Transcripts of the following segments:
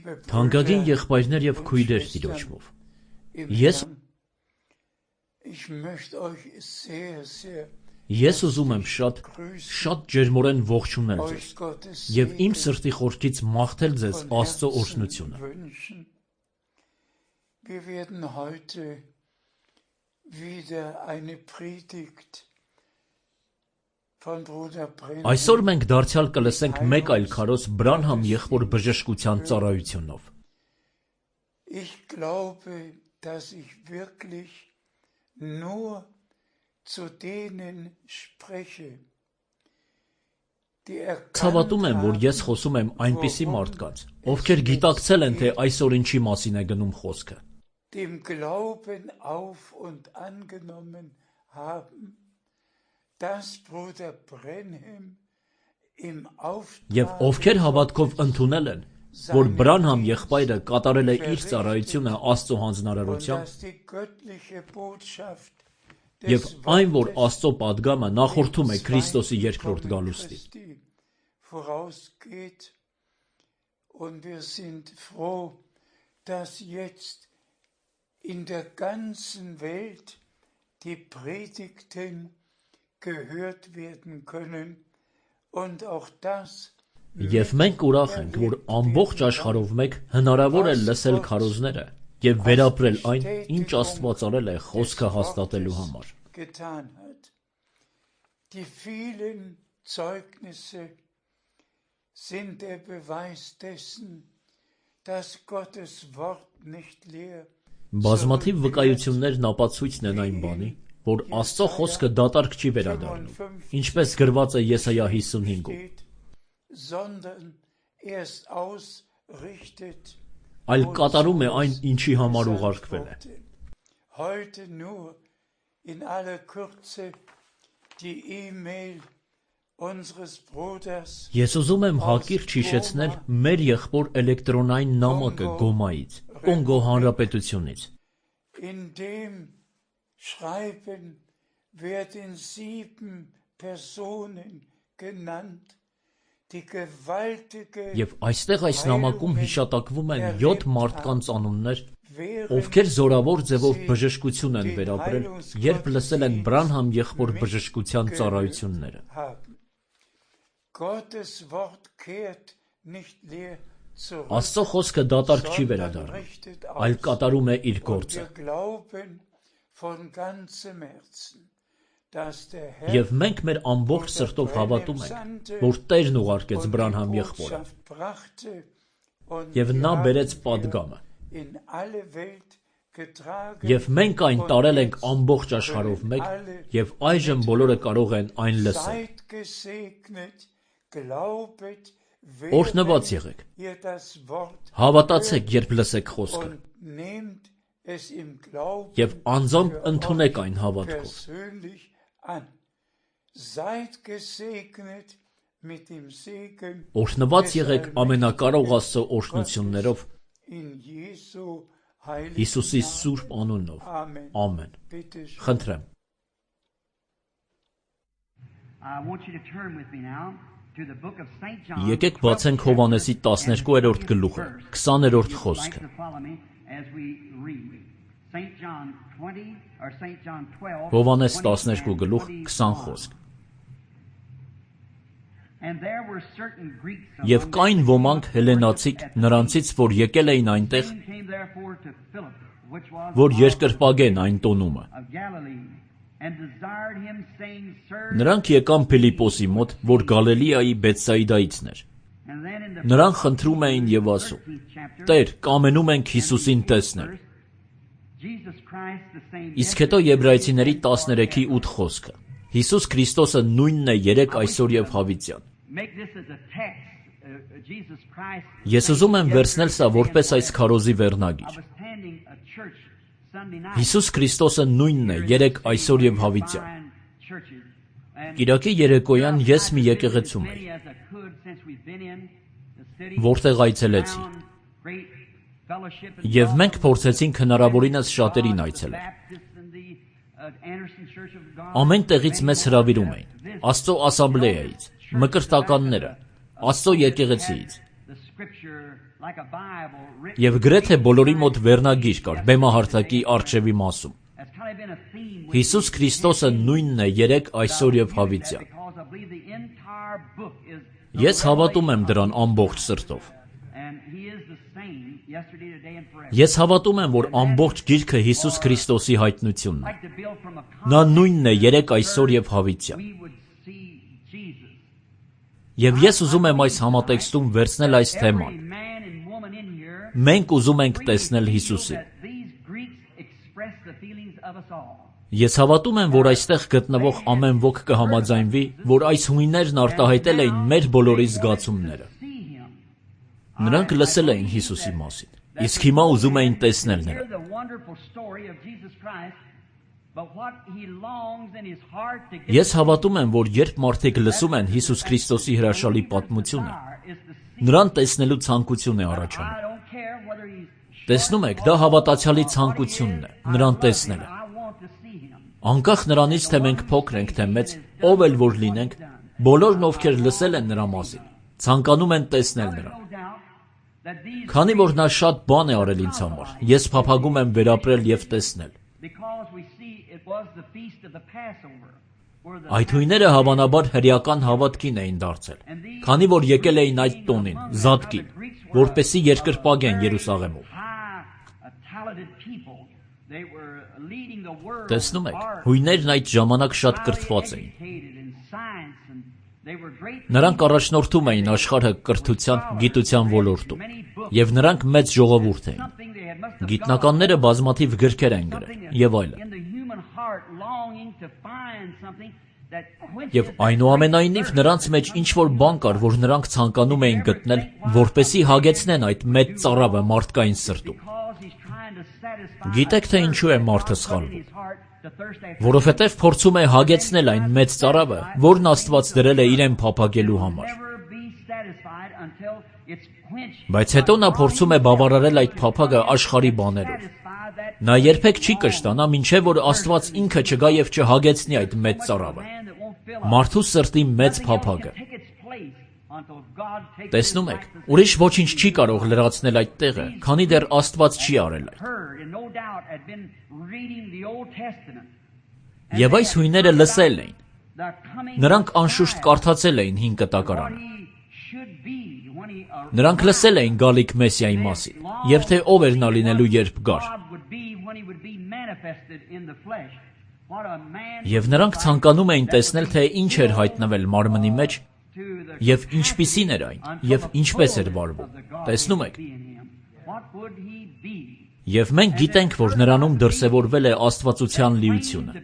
Թանկագին եղբայրներ եւ քույրեր Տիրոջով, ես ուզում եմ շատ ջերմորեն ողջունել ձեզ եւ իմ սրտի խորքից մաղթել ձեզ Աստծո օրհնությունը։ Այսօր մենք դարձյալ կլսենք մեկ այլ քարոզ Բրանհամ եղբոր բժշկության ծառայությունով։ Ցավատում եմ, որ ես խոսում եմ այնպիսի մարդկանց, ովքեր գիտակցել են, թե այսօր ինչի մասին է գնում խոսքը։ Եվ ովքեր հավատքով ընդունել են, որ Բրանհամ եղբայրը կատարել է իր ծառայությունը Աստծո հանձնարարությամբ, եւ այն, որ Աստծո պատգամը նախորդում է Քրիստոսի երկրորդ գալուստին։ Եվ մենք ուրախ ենք, որ ամբողջ աշխարհով մեկ հնարավոր է լսել քարոզները եւ վերապրել այն, ինչ Աստված արել է խոսքը հաստատելու համար։ Բազմաթիվ վկայություններն ապացույցն են այն բանի, որ Աստծո խոսքը դատարկ չի վերադառնում, ինչպես գրված է Եսայա 55-ում, այլ կատարում է այն, ինչի համար ուղարկվել է։ Ես ուզում եմ հակիրճ հիշեցնել մեր եղբոր էլեկտրոնային նամակը Գոմայից, Կոնգո Հանրապետությունից։ Եվ այստեղ այս նամակում հիշատակվում են 7 մարդկանց անուններ, ովքեր զորավոր ձևով բժշկություն են վերապրել, երբ լսել են Բրանհամ եղբոր բժշկության ծառայությունները։ Աստծո խոսքը դատարկ չի վերադառնում, այլ կատարում է իր գործը։ Եվ մենք մեր ամբողջ սրտով հավատում ենք, որ Տերն ուղարկեց Բրանհամ եղբորը, եւ նա բերեց պատգամը, եւ մենք այն տարել ենք ամբողջ աշխարհով մեկ, եւ այժմ բոլորը կարող են այն լսել։ Օրհնված եղեք, հավատացեք, երբ լսեք խոսքը, եւ անձամբ ընդունեք այն հավատքով։ Օրհնված եղեք ամենակարող Աստծո օրհնություններով Հիսուսի սուրբ անունով։ Ամեն։ Խնդրեմ։ Եկեք բացենք Հովհաննեսի 12-րդ գլուխը, 20-րդ խոսքը։ Հովհաննես 12 գլուխ 20 խոսք։ Եվ կային ոմանք հելենացիք նրանցից, որ եկել էին այնտեղ, որ երկրպագեն այն տոնումը։ Նրանք եկան Փիլիպոսի մոտ, որ Գալիլեայի Բեթսայիդայիցն էր։ Նրան խնդրում էին եւ ասում. Տեր, կամենում ենք Հիսուսին տեսնել։ Իսկ հետո Եբրայեցիների 13:8 խոսքը. Հիսուս Քրիստոսը նույնն է երեկ, այսօր եւ հավիտյան։ Ես ուզում եմ վերցնել սա որպես այս քարոզի վերնագիր։ Հիսուս Քրիստոսը նույնն է երեկ, այսօր եւ հավիտյան։ Կիրակի երեկոյան ես մի եկեղեցում էի, որտեղ այցելեցի, եւ մենք փորձեցինք հնարավորինս շատերին այցելել։ Ամեն տեղից մեզ հրավիրում էին, Աստծո ասամբլեայից, մկրտականները, Աստծո եկեղեցիից, Եվ գրեթե բոլորի մոտ վերնագիր կար բեմահարթակի առջևի մասում։ Հիսուս Քրիստոսը նույնն է երեկ, այսօր եւ հավիտյան։ Ես հավատում եմ դրան ամբողջ սրտով։ Ես հավատում եմ, որ ամբողջ գիրքը Հիսուս Քրիստոսի հայտնությունն է։ Նա նույնն է երեկ, այսօր եւ հավիտյան։ Եվ ես ուզում եմ այս համատեքստում վերցնել այս թեման։ Մենք ուզում ենք տեսնել Հիսուսին։ Ես հավատում եմ, որ այստեղ գտնվող ամեն ոք կհամաձայնվի, որ այս հույներն արտահայտել էին մեր բոլորի զգացումները։ Նրանք լսել էին Հիսուսի մասին, իսկ հիմա ուզում էին տեսնել նրան։ Ես հավատում եմ, որ երբ մարդիկ լսում են Հիսուս Քրիստոսի հրաշալի պատմությունը, նրան տեսնելու ցանկություն է առաջանում։ Տեսնում եք, դա հավատացյալի ցանկությունն է, նրան տեսնելը։ Անկախ նրանից, թե մենք փոքր ենք, թե մեծ, ով էլ որ լինենք, բոլորն ովքեր լսել են նրա մասին, ցանկանում են տեսնել նրան։ Քանի որ նա շատ բան է արել ինձ համար, ես փափագում եմ վերապրել եւ տեսնել։ Այդ հույները հավանաբար հրեական հավատքին էին դարձել, քանի որ եկել էին այդ տոնին, Զատկին, որպեսզի երկրպագեն Երուսաղեմում։ Տեսնում եք, հույներն այդ ժամանակ շատ կրթված էին։ Նրանք առաջնորդում էին աշխարհը կրթության, գիտության ոլորտում, եւ նրանք մեծ ժողովուրդ էին։ Գիտնականները բազմաթիվ գրքեր են գրել եւ այլն։ Եվ այնուամենայնիվ նրանց մեջ ինչ-որ բան կար, որ նրանք ցանկանում էին գտնել, որպեսզի հագեցնեն այդ մեծ ծարավը մարդկային սրտում։ Գիտեք, թե ինչու է մարդը սխալվում։ Որովհետև փորձում է հագեցնել այն մեծ ծարավը, որն Աստված դրել է իրեն փափագելու համար։ Բայց հետո նա փորձում է բավարարել այդ փափագը աշխարհի բաներով։ Նա երբեք չի կշտանա, մինչև որ Աստված ինքը չգա եւ չհագեցնի այդ մեծ ծարավը։ Մարդու սրտի մեծ փափագը։ Տեսնում եք, ուրիշ ոչինչ չի կարող լրացնել այդ տեղը, քանի դեռ Աստված չի արել այդ։ Եվ այս հույները լսել էին։ Նրանք անշուշտ կարդացել էին Հին Կտակարանը։ Նրանք լսել էին գալիք Մեսիայի մասին, եւ թե ով էր նա լինելու, երբ գար։ Եվ նրանք ցանկանում էին տեսնել, թե ինչ էր հայտնվել մարմնի մեջ, եւ ինչպիսին էր այն, եւ ինչպես էր վարվում։ Տեսնում եք։ Եվ մենք գիտենք, որ նրանում դրսևորվել է աստվածության լիությունը։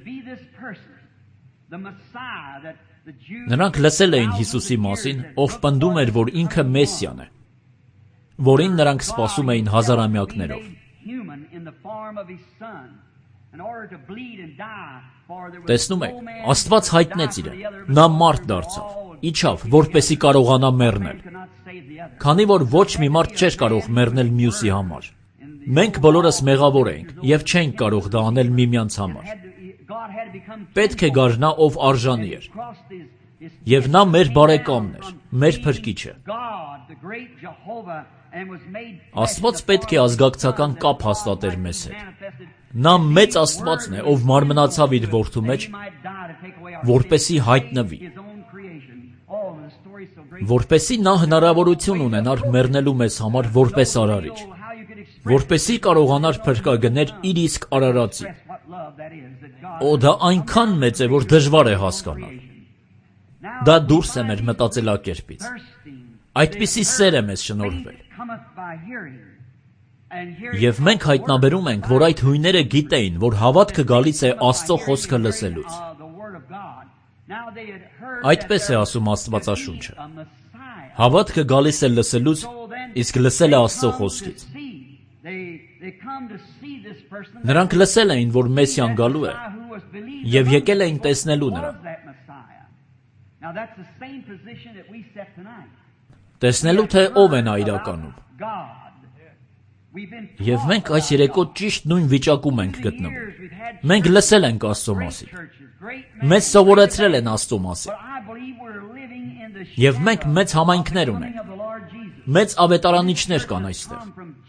Նրանք լսել էին Հիսուսի մասին, ով պնդում էր, որ ինքը Մեսիան է, որին նրանք սպասում էին հազարամյակներով։ Տեսնում եք, Աստված հայտնեց իրեն, նա մարդ դարձավ, իջավ, որպեսզի կարողանա մեռնել, քանի որ ոչ մի մարդ չէր կարող մեռնել մյուսի համար։ Մենք բոլորս մեղավոր էինք եւ չենք կարող դա անել միմյանց համար։ Պետք է գար նա, ով արժանի էր, եւ նա մեր բարեկամն էր, մեր փրկիչը։ Աստված պետք է ազգակցական կապ հաստատեր մեզ հետ։ Նա մեծ Աստվածն է, ով մարմնացավ իր որդու մեջ, որպեսզի հայտնվի, որպեսզի նա հնարավորություն ունենար մեռնելու մեզ համար որպես արարիչ, որպեսզի կարողանար փրկագներ իր իսկ արարածին։ Օ, դա այնքան մեծ է, որ դժվար է հասկանալ։ Դա դուրս է մեր մտածելակերպից։ Այդպիսի սեր է մեզ շնորհվել։ Եվ մենք հայտնաբերում ենք, որ այդ հույները գիտեին, որ հավատքը գալիս է Աստծո խոսքը լսելուց։ Այդպես է ասում Աստվածաշունչը։ Հավատքը գալիս է լսելուց, իսկ լսել է Աստծո խոսքից։ Նրանք լսել էին, որ Մեսիան գալու է, եւ եկել էին տեսնելու նրան։ Տեսնելու, թե ով է նա իրականում։ Եվ մենք այս երեկո ճիշտ նույն վիճակում ենք գտնվում։ Մենք լսել ենք Աստծո մասին։ Մեզ սովորեցրել են Աստծո մասին։ Եվ մենք մեծ համայնքներ ունենք։ Մեծ ավետարանիչներ կան այստեղ։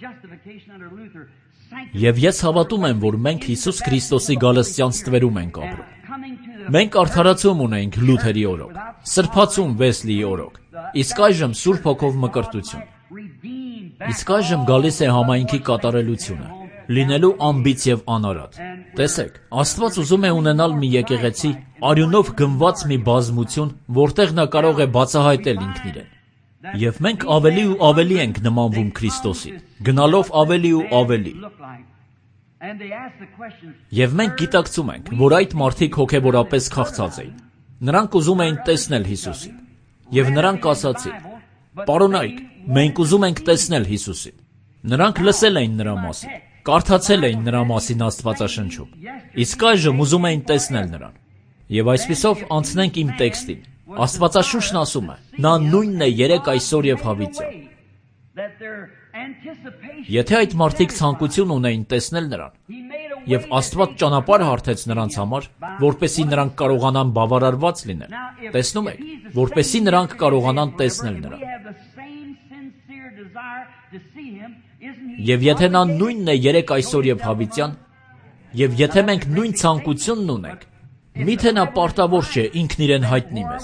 Եվ ես հավատում եմ, որ մենք Հիսուս Քրիստոսի գալստյան ստվերում ենք ապրում։ Մենք արդարացում ունենք Լութերի օրոք, սրբացում Վեսլիի օրոք, իսկ այժմ Սուրբ Հոգով մկրտություն։ Իսկ այժմ գալիս է համայնքի կատարելությունը, լինելու անբիծ եւ անարատ։ Տեսեք, Աստված ուզում է ունենալ մի եկեղեցի, արյունով գնված մի բազմություն, որտեղ նա կարող է բացահայտել ինքն իրեն։ Եվ մենք ավելի ու ավելի ենք նմանվում Քրիստոսին, գնալով ավելի ու ավելի։ Եվ մենք գիտակցում ենք, որ այդ մարդիկ հոգևորապես քաղցած էին։ Նրանք ուզում էին տեսնել Հիսուսին։ Եվ նրանք ասացին. «Պարոնայք, մենք ուզում ենք տեսնել Հիսուսին»։ Նրանք լսել էին նրա մասին, կարդացել էին նրա մասին Աստվածաշնչում, իսկ այժմ ուզում էին տեսնել նրան։ Եվ այսպիսով անցնենք իմ տեքստին։ Աստվածաշունչն ասում է. նա նույնն է երեկ, այսօր եւ հավիտյան։ Եթե այդ մարդիկ ցանկություն ունեին տեսնել նրան, եւ Աստված ճանապարհ հարթեց նրանց համար, որպեսզի նրանք կարողանան բավարարված լինել, տեսնում եք, որպեսզի նրանք կարողանան տեսնել նրան։ Եվ եթե նա նույնն է երեկ, այսօր եւ հավիտյան, եւ եթե մենք նույն ցանկությունն ունենք, միթե նա պարտավոր չէ ինքն իրեն հայտնի մեզ։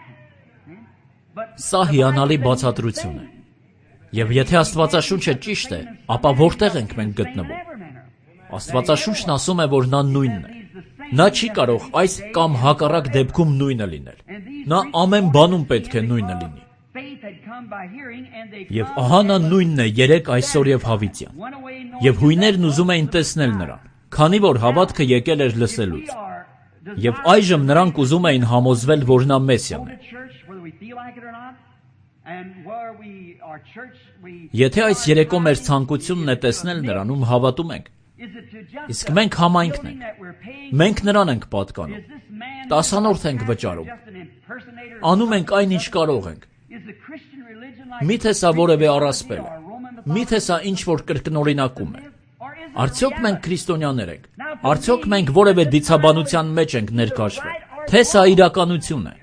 Սա հիանալի բացատրություն է։ Եվ եթե Աստվածաշունչը ճիշտ է, ապա որտեղ ենք մենք գտնվում։ Աստվածաշունչն ասում է, որ նա նույնն է։ Նա չի կարող այս կամ հակառակ դեպքում նույնը լինել։ Նա ամեն բանում պետք է նույնը լինի։ Եվ ահա նա նույնն է երեկ, այսօր եւ հավիտյան։ Եվ հույներն ուզում էին տեսնել նրան, քանի որ հավատքը եկել էր լսելուց։ Եվ այժմ նրանք ուզում էին համոզվել, որ նա Մեսիան է։ Եթե այս երեկո մեր ցանկությունն է տեսնել նրան, ում հավատում ենք, իսկ մենք համայնքն ենք, մենք նրան ենք պատկանում, տասանորդ ենք վճարում, անում ենք այն, ինչ կարող ենք։ Միթե սա որևէ առասպել է, միթե սա ինչ-որ կրկնօրինակում է։ Արդյոք մենք քրիստոնյաներ ենք, արդյոք մենք որևէ դիցաբանության մեջ ենք ներքաշվել, թե սա իրականություն է։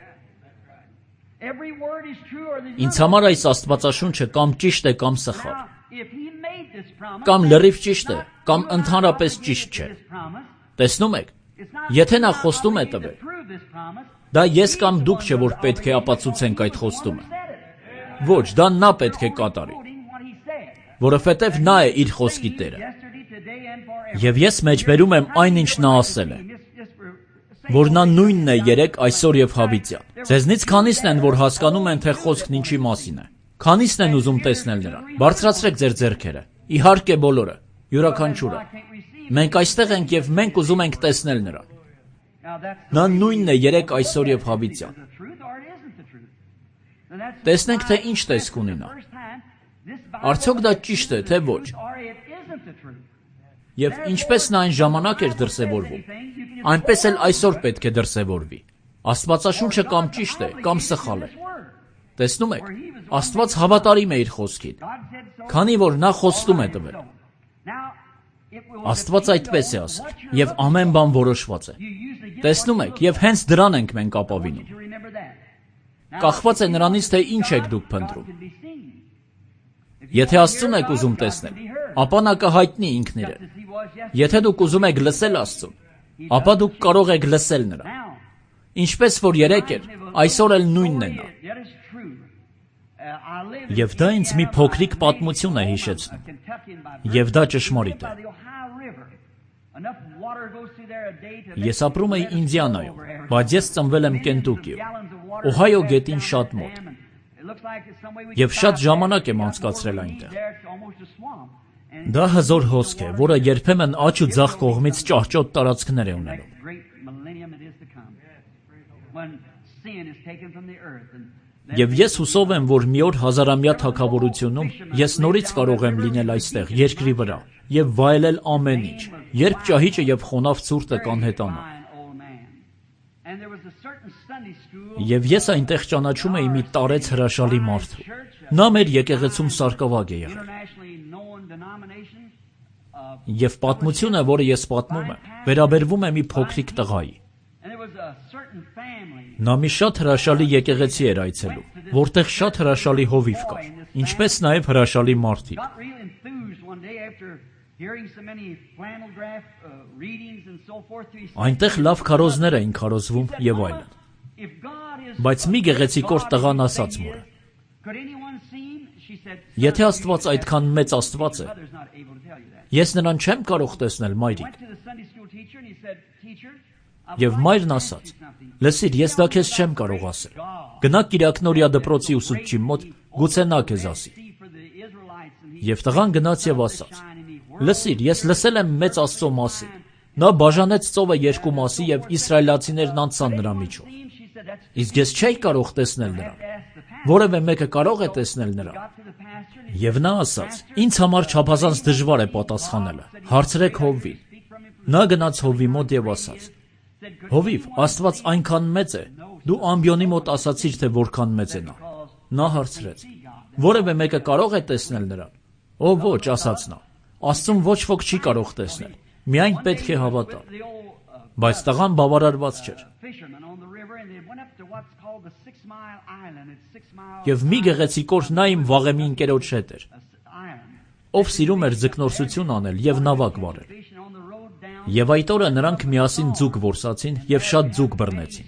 Ինձ համար այս Աստվածաշունչը կամ ճիշտ է, կամ սխալ, կամ լրիվ ճիշտ է, կամ ընդհանրապես ճիշտ չէ։ Տեսնում եք, եթե նա խոստում է տվել, դա ես կամ դուք չէ, որ պետք է ապացուցենք այդ խոստումը։ Ոչ, դա նա պետք է կատարի, որովհետև նա է իր խոսքի տերը։ Եվ ես մեջբերում եմ այն, ինչ նա ասել է, որ նա նույնն է երեկ, այսօր եւ հավիտյան։ Ձեզնից քանիսն են, որ հասկանում են, թե խոսքն ինչի մասին է։ Քանիսն են ուզում տեսնել նրան։ Բարձրացրեք ձեր ձեռքերը։ Իհարկե բոլորը, յուրաքանչյուրը։ Մենք այստեղ ենք եւ մենք ուզում ենք տեսնել նրան։ Նա նույնն է երեկ, այսօր եւ հավիտյան։ Տեսնենք, թե ինչ տեսք ունի նա։ Արդյոք դա ճիշտ է, թե ոչ։ Եվ ինչպես նա այն ժամանակ էր դրսևորվում, այնպես էլ այսօր պետք է դրսևորվի։ Աստվածաշունչը կամ ճիշտ է, կամ սխալ է։ Տեսնում եք, Աստված հավատարիմ է իր խոսքին, քանի որ նա խոստում է տվել։ Աստված այդպես է ասել, եւ ամեն բան որոշված է։ Տեսնում եք, եւ հենց դրան ենք մենք ապավինում։ Կախված է նրանից, թե ինչ եք դուք փնտրում։ Եթե Աստծուն եք ուզում տեսնել, ապա նա կհայտնի ինքն իրեն։ Եթե դուք ուզում եք լսել Աստծուն, ապա դուք կարող եք լսել նրան։ Ինչպես որ երեկ էր, այսօր էլ նույնն է նա։ Եվ դա ինձ մի փոքրիկ պատմություն է հիշեցնում։ Եվ դա ճշմարիտ է։ Ես ապրում էի Ինդիանայում, բայց ես ծնվել եմ Կենտուկիում, Օհայո գետին շատ մոտ։ Եվ շատ ժամանակ եմ անցկացրել այնտեղ։ Դա հզոր հոսք է, որը երբեմն աջ ու ձախ կողմից ճահճոտ տարածքներ է ունենում։ Եվ ես հուսով եմ, որ մի օր հազարամյա թագավորությունում ես նորից կարող եմ լինել այստեղ, երկրի վրա, եւ վայելել ամեն ինչ, երբ ճահիճը եւ խոնավ ցուրտը կանհետանա։ Եվ ես այնտեղ ճանաչում էի մի տարեց հրաշալի մարդու։ Նա մեր եկեղեցում սարկավագ է եղել։ Եվ պատմությունը, որը ես պատմում եմ, վերաբերվում է մի փոքրիկ տղայի։ Նա մի շատ հրաշալի եկեղեցի էր այցելում, որտեղ շատ հրաշալի հովիվ կար, ինչպես նաև հրաշալի մարդիկ։ Այնտեղ լավ քարոզներ էին քարոզվում եւ այլն։ Բայց մի գեղեցիկոր տղան ասաց մորը. Եթե Աստված այդքան մեծ Աստված է, ես նրան չեմ կարող տեսնել, մայրիկ։ Եվ մայրն ասաց. լսիր, ես դա քեզ չեմ կարող ասել։ Գնա Կիրակնորիա դպրոցի ուսուցչի մոտ, գուցե նա քեզ ասի։ Եվ տղան գնաց եւ ասաց. լսիր, ես լսել եմ մեծ Աստծո մասին։ Նա բաժանեց ծովը երկու մասի եւ իսրայելացիներն անցան նրա միջով։ Իսկ ես չէի կարող տեսնել նրան։ Որևէ մեկը կարող է տեսնել նրան։ Եվ նա ասաց. ինձ համար չափազանց դժվար է պատասխանելը։ Հարցրեք Հովվին։ Նա գնաց Հովվի մոտ եւ ասաց. Հովիվ, Աստված այնքան մեծ է, դու ամբիոնի մոտ ասացիր, թե որքան մեծ է նա։ Նա հարցրեց. որևէ մեկը կարող է տեսնել նրան։ Օ ոչ, ասաց նա։ Աստծուն ոչ ոք չի կարող տեսնել, միայն պետք է հավատալ։ Բայց տղան բավարարված չէր։ Եվ մի գեղեցիկոր նա իմ վաղեմի ընկերոջ հետ էր, ով սիրում էր ձկնորսություն անել եւ նավակ վարել։ Եվ այդ օրը նրանք միասին ձուկ որսացին եւ շատ ձուկ բռնեցին։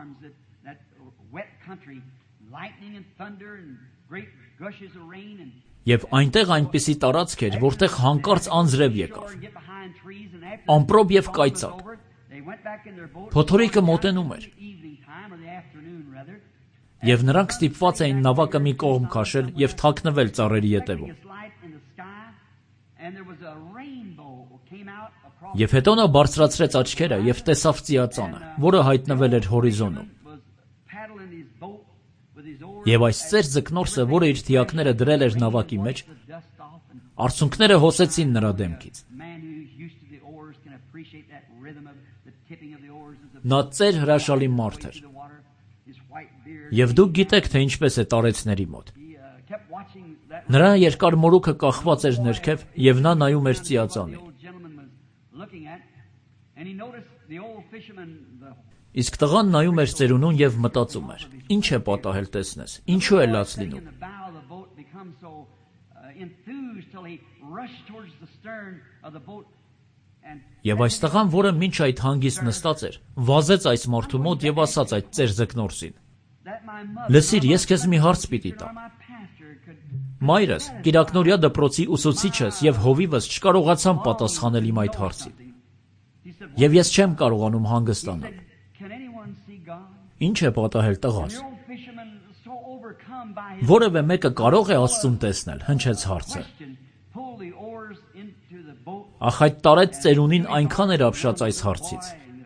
Եվ այնտեղ այնպիսի տարածք էր, որտեղ հանկարծ անձրև եկավ, ամպրոպ եւ կայծակ։ Փոթորիկը մոտենում էր։ Եվ նրանք ստիպված էին նավակը մի կողմ քաշել եւ թաքնվել ծառերի ետևում։ Եվ հետո նա բարձրացրեց աչքերը եւ տեսավ ծիածանը, որը հայտնվել էր հորիզոնում։ Եվ այս ծեր ձկնորսը, որը իր թիակները դրել էր նավակի մեջ, արցունքները հոսեցին նրա դեմքից։ Նա ծեր հրաշալի մարդ էր։ Եվ դուք գիտեք, թե ինչպես է տարեցների մոտ։ Նրա երկար մորուքը կախված էր ներքև եւ նա նայում էր ծիածանին։ Իսկ տղան նայում էր ծերունուն եւ մտածում էր. ինչ է պատահել տեսնես, ինչու է լաց լինում։ Եվ այս տղան, որը մինչ այդ հանգիստ նստած էր, վազեց այս մարդու մոտ եւ ասաց այդ ծեր ձկնորսին. լսիր, ես քեզ մի հարց պիտի տամ։ Մայրս, Կիրակնորիա դպրոցի ուսուցիչս եւ հովիվս չկարողացան պատասխանել իմ այդ հարցին։ Եվ ես չեմ կարողանում հանգստանալ։ Ինչ է պատահել, տղաս։ Որևէ մեկը կարող է Աստծուն տեսնել, հնչեց հարցը։ Ախ, այդ տարեց ծերունին այնքան էր ապշած այս հարցից։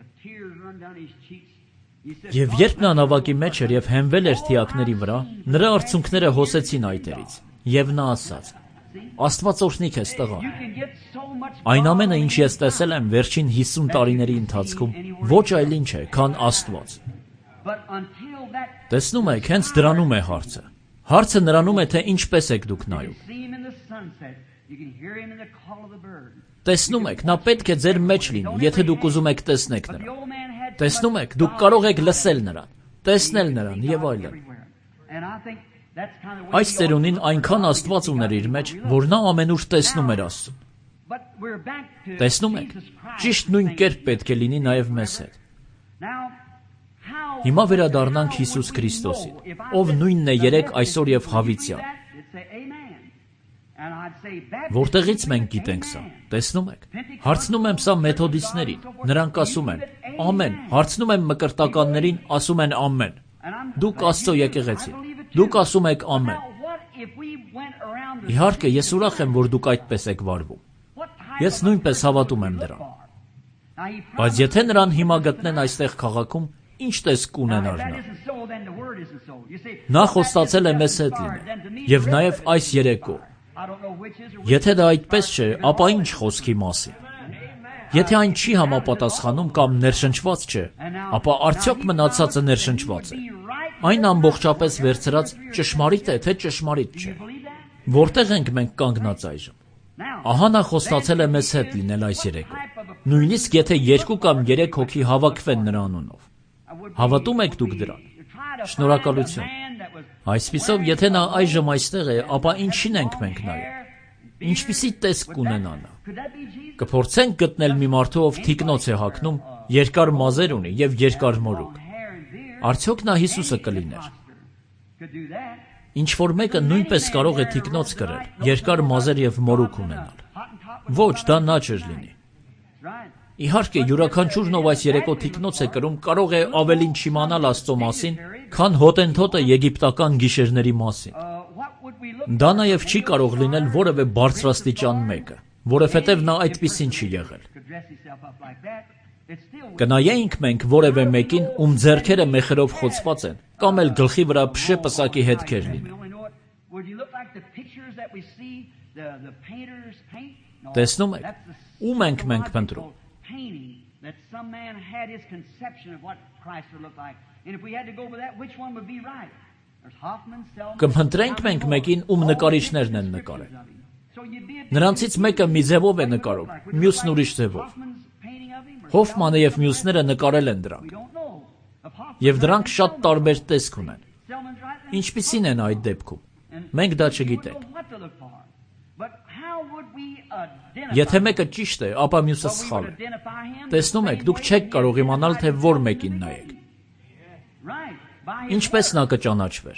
Եվ երբ նա նավակի մեջ էր եւ հենվել էր թիակների վրա, նրա արցունքները հոսեցին այտերից։ Եվ նա ասաց. Աստված օրհնի քեզ, տղա։ Այն ամենը, ինչ ես տեսել եմ վերջին 50 տարիների ընթացքում, ոչ այլ ինչ է, քան Աստված։ Տեսնում եք, հենց դրանում է հարցը։ Հարցը նրանում է, թե ինչպես եք դուք նայում։ Տեսնում եք, նա պետք է ձեր մեջ լինի, եթե դուք ուզում եք տեսնեք նրան։ Տեսնում եք, դուք կարող եք լսել նրան, տեսնել նրան եւ այլն։ Այս ծերունին այնքան Աստված ուներ իր մեջ, որ նա ամենուր տեսնում էր Աստծուն։ Տեսնում եք, ճիշտ նույն կերպ պետք է լինի նաև մեզ հետ։ Հիմա վերադառնանք Հիսուս Քրիստոսին, ով նույնն է երեկ, այսօր եւ հավիտյան։ Որտեղից մենք գիտենք սա։ Տեսնում եք։ Հարցնում եմ սա մեթոդիստներին, նրանք ասում են. ամեն, հարցնում եմ մկրտականներին, ասում են ամեն։ Դուք Աստծո եկեղեցին, դուք ասում եք ամեն։ Իհարկե, ես ուրախ եմ, որ դուք այդպես եք վարվում։ Ես նույնպես հավատում եմ նրան։ Բայց եթե նրան հիմա գտնեն այստեղ քաղաքում, ինչ տեսք կունենար նա։ Նա խոստացել է մեզ հետ լինել, եւ նաեւ այս երեկո։ Եթե դա այդպես չէ, ապա ինչ խոսքի մասին։ Եթե այն չի համապատասխանում կամ ներշնչված չէ, ապա արդյոք մնացածը ներշնչված է։ Այն ամբողջապես վերցրած ճշմարիտ է, թե ճշմարիտ չէ։ Որտեղ ենք մենք կանգնած այժմ։ Ահա նա խոստացել է մեզ հետ լինել այս երեկո։ Նույնիսկ եթե 2 կամ 3 հոգի հավաքվեն նրա անունով։ Հավատում եք դուք դրան։ Շնորհակալություն։ Այսպիսով, եթե նա այժմ այստեղ է, ապա ինչին ենք մենք նայում։ Ինչպիսի տեսք կունենա նա։ Կփորձենք գտնել մի մարդու, ով թիկնոց է հագնում, երկար մազեր ունի եւ երկար մորուք։ Արդյոք նա Հիսուսը կլիներ։ Ինչ որ մեկը նույնպես կարող է թիկնոց կրել, երկար մազեր եւ մորուք ունենալ։ Ոչ, դա նա չէր լինի։ Իհարկե, յուրաքանչյուրն ով այս երեկո թիկնոց է կրում, կարող է ավելին չիմանալ Աստծո մասին, քան հոտենթոտը եգիպտական գիշերների մասին։ Դա նաև չի կարող լինել որևէ բարձրաստիճան մեկը, որովհետև նա այդպիսին չի եղել։ Կնայեինք մենք որևէ մեկին, ում ձեռքերը մեխերով խոցված են, կամ էլ գլխի վրա փշե պսակի հետքեր լինեն։ Տեսնում եք, ում ենք մենք փնտրում։ Կփնտրենք մենք մեկին, ում նկարիչներն են նկարել։ Նրանցից մեկը մի ձևով է նկարում, մյուսն ուրիշ ձևով։ Հոֆմանը եւ մյուսները նկարել են դրանք։ Եվ դրանք շատ տարբեր տեսք ունեն։ Ինչպիսին են այդ դեպքում։ Մենք դա չգիտենք։ Եթե մեկը ճիշտ է, ապա մյուսը սխալ է։ Տեսնում եք, դուք չեք կարող իմանալ, թե որ մեկին նայեք։ Ինչպես նա կճանաչվեր։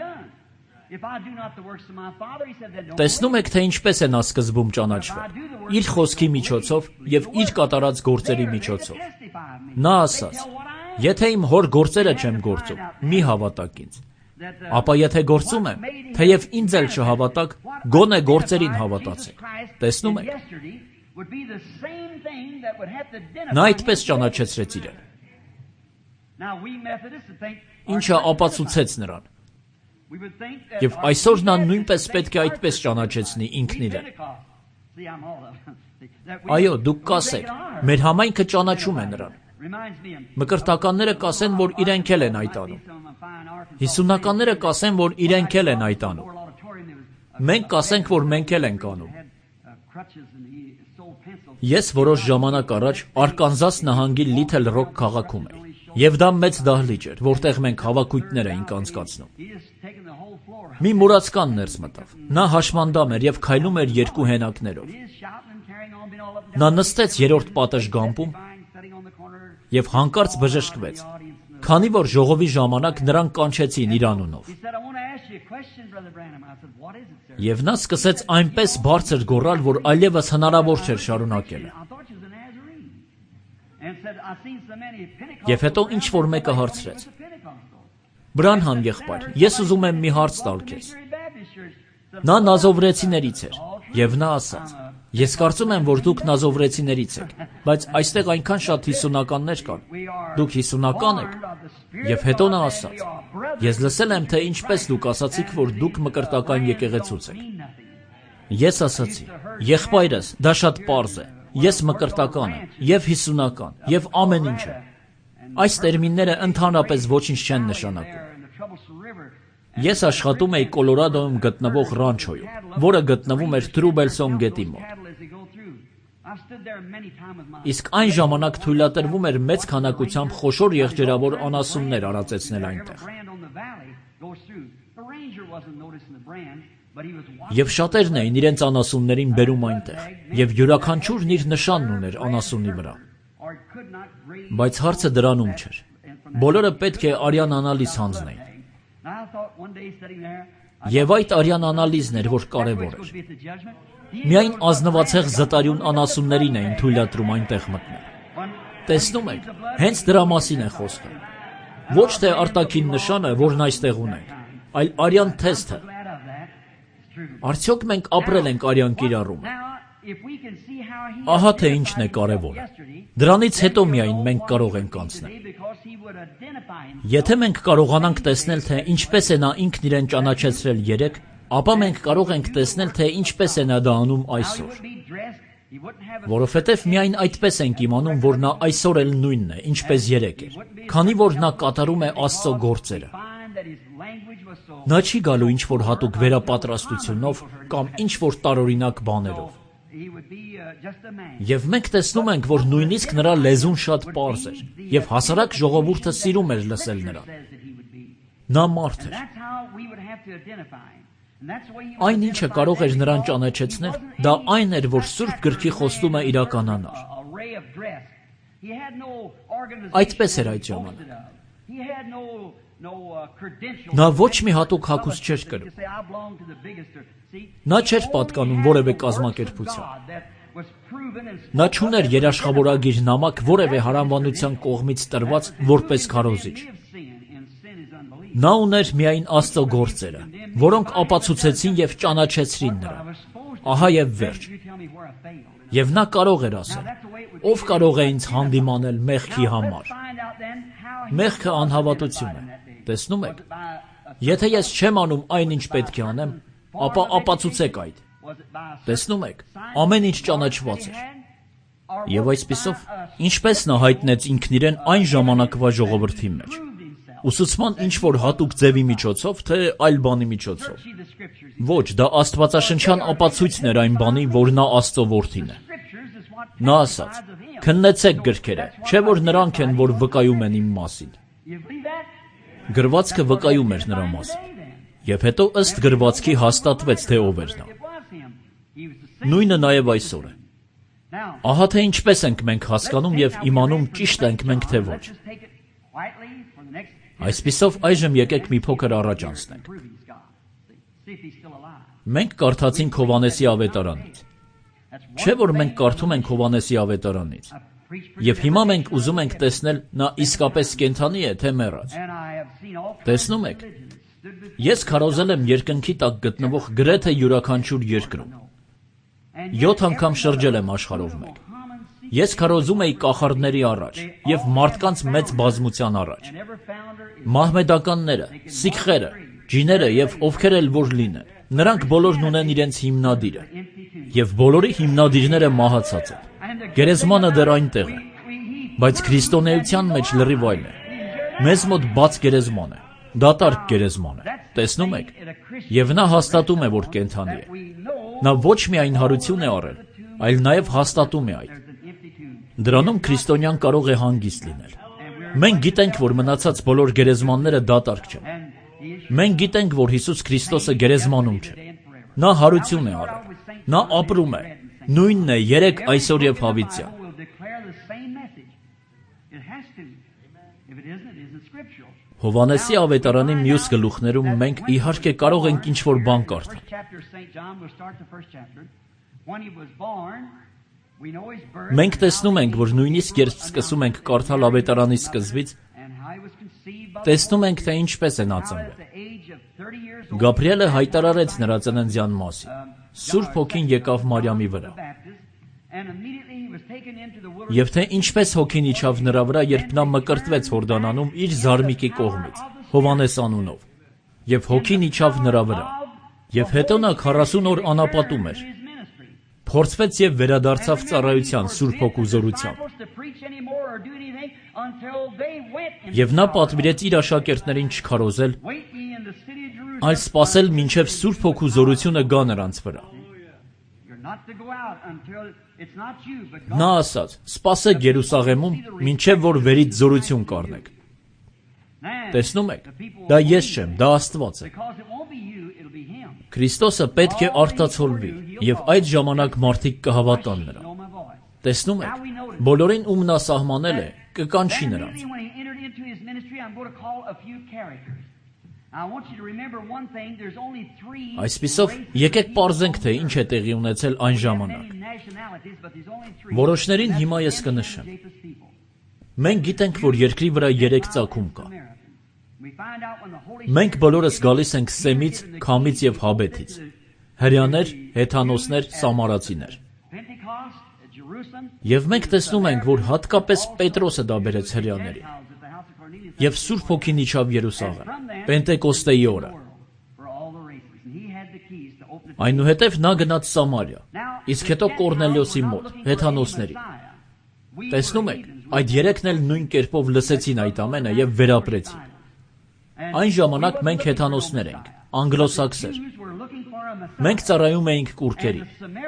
Տեսնում եք, թե ինչպես է նա սկզբում ճանաչվել։ Իր խոսքի միջոցով եւ իր կատարած գործերի միջոցով։ Նա ասաց. «Եթե իմ հոր գործերը չեմ գործում, մի հավատակ ինձ։ Ապա եթե գործում եմ, թեև ինձ էլ չհավատաք, գոնե գործերին հավատացեք»։ Տեսնում եք։ Նա այդպես ճանաչեցրեց իրեն։ Ինչը ապացուցեց նրան։ Եվ այսօր նա նույնպես պետք է այդպես ճանաչեցնի ինքն իրեն։ Այո, դուք կասեք, մեր համայնքը ճանաչում է նրան։ Մկրտականները կասեն, որ իրենք էլ են այդ անում։ Հիսունականները կասեն, որ իրենք էլ են այդ անում։ Մենք կասենք, որ մենք էլ ենք անում։ Ես որոշ ժամանակ առաջ Արկանզաս նահանգի Լիթլ Ռոք քաղաքում էի։ Եվ դա մեծ դահլիճ էր, որտեղ մենք հավաքույթներ էինք անցկացնում։ Մի մուրացկան ներս մտավ։ Նա հաշմանդամ էր եւ քայլում էր երկու հենակներով։ Նա նստեց երրորդ պատշգամբում եւ հանկարծ բժշկվեց, քանի որ ժողովի ժամանակ նրան կանչեցին իր անունով։ Եվ նա սկսեց այնպես բարձր գոռալ, որ այլևս հնարավոր չէր շարունակելը։ Եվ հետո ինչ-որ մեկը հարցրեց. «Բրանհամ եղբայր, ես ուզում եմ մի հարց տալ քեզ»։ Նա նազովրեցիներից էր, եւ նա ասաց. «Ես կարծում եմ, որ դուք նազովրեցիներից եք, բայց այստեղ այնքան շատ հիսունականներ կան։ Դուք հիսունական եք»։ Եվ հետո նա ասաց. «Ես լսել եմ, թե ինչպես դուք ասացիք, որ դուք մկրտական եկեղեցուց եք»։ Ես ասացի. «Եղբայրս, դա շատ պարզ է։ Ես մկրտական եմ, եւ հիսունական, եւ ամեն ինչ եմ»։ Այս տերմինները ընդհանրապես ոչինչ չեն նշանակում։ Ես աշխատում էի Կոլորադոյում գտնվող ռանչոյում, որը գտնվում էր Թրուբելսոն գետի մոտ։ Իսկ այն ժամանակ թույլատրվում էր մեծ քանակությամբ խոշոր եղջերավոր անասուններ արածեցնել այնտեղ։ Եվ շատերն էին իրենց անասուններին բերում այնտեղ, եւ յուրաքանչյուրն իր նշանն ուներ անասունի վրա։ Բայց հարցը դրանում չէր։ Բոլորը պետք է արյան անալիզ հանձնեին։ Եվ այդ արյան անալիզն էր, որ կարևոր էր։ Միայն ազնվացեղ զտարյուն անասուններին էին թույլատրում այնտեղ մտնել։ Տեսնում եք, հենց դրա մասին է խոսքը։ Ոչ թե արտաքին նշանը, որն այստեղ ունենք, այլ արյան թեստը։ Արդյոք մենք ապրել ենք արյան կիրառումը։ Ահա թե ինչն է կարևորը։ Դրանից հետո միայն մենք կարող ենք անցնել։ Եթե մենք կարողանանք տեսնել, թե ինչպես է նա ինքն իրեն ճանաչեցրել երեկ, ապա մենք կարող ենք տեսնել, թե ինչպես է նա դա անում այսօր։ Որովհետև միայն այդպես ենք իմանում, որ նա այսօր էլ նույնն է, ինչպես երեկ էր, քանի որ նա կատարում է Աստծո գործերը։ Նա չի գալու ինչ-որ հատուկ վերապատրաստությունով կամ ինչ-որ տարօրինակ բաներով։ Եվ մենք տեսնում ենք, որ նույնիսկ նրա լեզուն շատ պարզ էր, եւ հասարակ ժողովուրդը սիրում էր լսել նրան։ Նա մարդ էր։ Այն ինչը կարող էր նրան ճանաչեցնել, դա այն էր, որ Սուրբ գրքի խոստումը իրականանար։ Այդպես էր այդ ժամանակ։ Նա ոչ մի հատուկ հագուստ չէր կրում։ Նա չէր պատկանում որևէ կազմակերպության։ Նա չուներ երաշխավորագիր նամակ որևէ հարանվանության կողմից տրված որպես քարոզիչ։ Նա ուներ միայն Աստծո գործերը, որոնք ապացուցեցին եւ ճանաչեցրին նրան։ Ահա եւ վերջ։ Եվ նա կարող էր ասել. ով կարող է ինձ հանդիմանել մեղքի համար։ Մեղքը անհավատություն է։ Տեսնում եք։ Եթե ես չեմ անում այն, ինչ պետք է անեմ, ապա ապացուցեք այդ։ Տեսնում եք, ամեն ինչ ճանաչված էր։ Եվ այսպիսով, ինչպես նա հայտնեց ինքն իրեն այն ժամանակվա ժողովրդի մեջ։ Ուսուցման ինչ-որ հատուկ ձևի միջոցով, թե այլ բանի միջոցով։ Ոչ, դա աստվածաշնչյան ապացույցն էր այն բանի, որ նա Աստծո որդին է։ Նա ասաց. քննեցեք գրքերը, չէ՞ որ նրանք են, որ վկայում են իմ մասին։ Գրվածքը վկայում էր նրա մասին։ Եվ հետո ըստ գրվածքի հաստատվեց, թե ով էր նա։ Նույնը նաև այսօր է։ Ահա թե ինչպես ենք մենք հասկանում եւ իմանում ճիշտ ենք մենք թե ոչ։ Այսպիսով այժմ եկեք մի փոքր առաջ անցնենք։ Մենք կարդացինք Հովհաննեսի ավետարանից։ Չէ՞ որ մենք կարդում ենք Հովհաննեսի ավետարանից։ Եվ հիմա մենք ուզում ենք տեսնել նա իսկապես կենդանի է, թե մեռած։ Տեսնում եք։ Ես քարոզել եմ երկնքի տակ գտնվող գրեթե յուրաքանչյուր երկրում։ 7 անգամ շրջել եմ աշխարհով մեկ։ Ես քարոզում էի կախարդների առաջ եւ մարդկանց մեծ բազմության առաջ։ Մահմեդականները, սիկխերը, ջիները եւ ովքեր էլ որ լինեն, նրանք բոլորն ունեն իրենց հիմնադիրը։ Եվ բոլորի հիմնադիրները մահացած են։ Գերեզմանը դեռ այնտեղ է։ Բայց քրիստոնեության մեջ լրիվ այլ է։ Մեզ մոտ բաց գերեզման է, դատարկ գերեզման է։ Տեսնում եք։ Եվ նա հաստատում է, որ կենդանի է։ Նա ոչ միայն հարություն է առել, այլ նաև հաստատում է այդ։ Դրանում քրիստոնյան կարող է հանգիստ լինել։ Մենք գիտենք, որ մնացած բոլոր գերեզմանները դատարկ չեն։ Մենք գիտենք, որ Հիսուս Քրիստոսը գերեզմանում չէ։ Նա հարություն է առել։ Նա ապրում է։ Նույնն է երեք, այսօր եւ հավիտյան։ Հովհաննեսի ավետարանի մյուս գլուխներում մենք իհարկե կարող ենք ինչ-որ բան կարդալ։ Մենք տեսնում ենք, որ նույնիսկ երբ սկսում ենք կարդալ ավետարանի սկզբից, տեսնում ենք, թե ինչպես է նա ծնվել։ Գաբրիելը հայտարարեց նրա ծննդյան մասին։ Սուրբ Հոգին եկավ Մարիամի վրա։ Եվ թե ինչպես Հոգին իջավ նրա վրա, երբ նա մկրտվեց Հորդանանում իր զարմիկի կողմից, Հովհաննես անունով, եւ Հոգին իջավ նրա վրա։ Եւ հետո նա 40 օր անապատում էր։ Փորձվեց եւ վերադարձավ ծառայության Սուրբ Հոգու զորությամբ։ Եվ նա պատվիրեց իր աշակերտներին չքարոզել, այլ սպասել մինչև Սուրբ Հոգու զորությունը գա նրանց վրա։ Նա ասաց. սպասեք Երուսաղեմում, մինչև որ վերից զորություն կառնեք։ Տեսնում եք, դա ես չեմ, դա Աստված է։ Քրիստոսը պետք է արտացոլվի, եւ այդ ժամանակ մարդիկ կհավատան նրան։ Տեսնում եք, բոլորին ում նա սահմանել է, կկանչի նրանց։ Այսպիսով, եկեք պարզենք, թե ինչ է տեղի ունեցել այն ժամանակ։ Որոշներին հիմա ես կնշեմ։ Մենք գիտենք, որ երկրի վրա 3 ծագում կա։ Մենք բոլորս գալիս ենք Սեմից, Քամից եւ Հաբեթից։ Հրեաներ, հեթանոսներ, սամարացիներ։ Եվ մենք տեսնում ենք, որ հատկապես Պետրոսը դա բերեց հրեաներին։ Եվ Սուրբ Հոգին իջավ Երուսաղեմ, Պենտեկոստեի օրը։ Այնուհետև նա գնաց Սամարիա, իսկ հետո Կորնելիոսի մոտ, հեթանոսներին։ Տեսնում եք, այդ 3-ն էլ նույն կերպով լսեցին այդ ամենը եւ վերապրեցին։ Այն ժամանակ մենք հեթանոսներ ենք, անգլոսաքսեր, Մենք ծառայում էինք կուռքերի։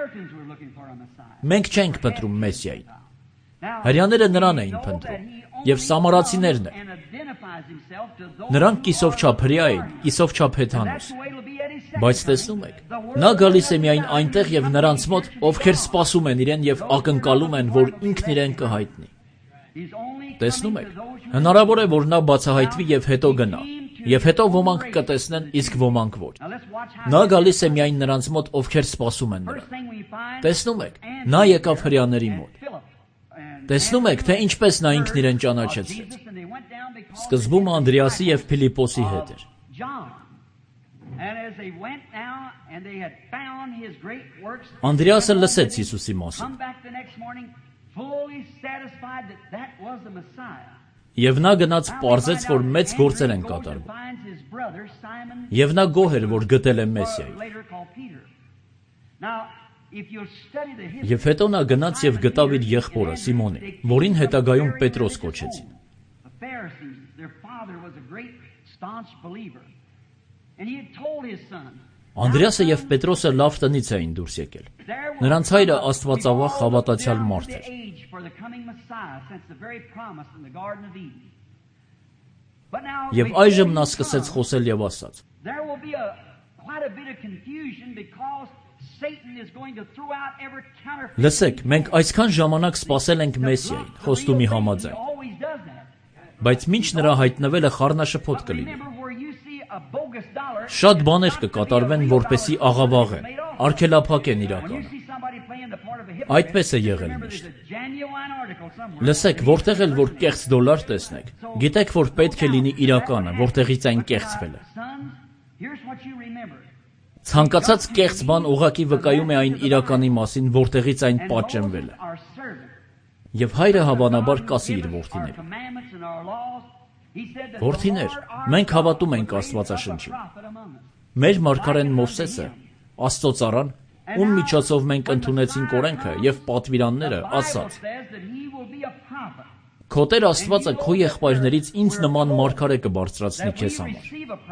Մենք չենք փնտրում Մեսիային։ Հրեաները նրան էին փնտրում, եւ սամարացիներն էլ։ Նրանք կիսով չափ հրեա էին, կիսով չափ հեթանոս։ Բայց տեսնում եք, նա գալիս է միայն այնտեղ եւ նրանց մոտ, ովքեր սպասում են իրեն եւ ակնկալում են, որ ինքն իրեն կհայտնի։ Տեսնում եք, հնարավոր է, որ նա բացահայտվի եւ հետո գնա, եւ հետո ոմանք կտեսնեն, իսկ ոմանք ոչ։ Նա գալիս է միայն նրանց մոտ, ովքեր սպասում են նրան։ Տեսնում եք, նա եկավ հրեաների մոտ։ Տեսնում եք, թե ինչպես նա ինքն իրեն ճանաչեցրեց։ Սկզբում Անդրեասի եւ Փիլիպոսի հետ էր։ Անդրեասը լսեց Հիսուսի մասին։ Եվ նա գնաց պարզեց, որ մեծ գործեր են կատարվում։ Եվ նա գոհ էր, որ գտել է Մեսիային։ Եվ հետո նա գնաց եւ գտավ իր եղբորը Սիմոնին, որին հետագայում Պետրոս կոչեցին։ Անդրեասը եւ Պետրոսը լավ տնից էին դուրս եկել։ Նրանց հայրը աստվածավախ հավատացյալ մարդ էր։ Եվ այժմ նա սկսեց խոսել եւ ասաց. Լսեք, մենք այսքան ժամանակ սպասել ենք Մեսիային, խոստումի համաձայն։ Բայց մինչ նրա հայտնվելը խառնաշփոթ կլինի։ Շատ բաներ կկատարվեն, որպեսզի աղավաղեն, արգելափակեն իրականը։ Այդպես է եղել միշտ։ Լսեք, որտեղ էլ որ կեղծ դոլար տեսնեք, գիտեք, որ պետք է լինի իրականը, որտեղից այն կեղծվել է։ Ցանկացած կեղծ բան ուղղակի վկայում է այն իրականի մասին, որտեղից այն պատճենվել է։ Եվ հայրը հավանաբար կասի իր որդիներին. Որդիներ, մենք հավատում ենք Աստվածաշնչին։ Մեր մարգարեն Մովսեսը, Աստծո ծառան, ում միջոցով մենք ընդունեցինք օրենքը եւ պատվիրանները, ասաց. Քո Տեր Աստվածը քո եղբայրներից ինձ նման մարգարե կբարձրացնի քեզ համար։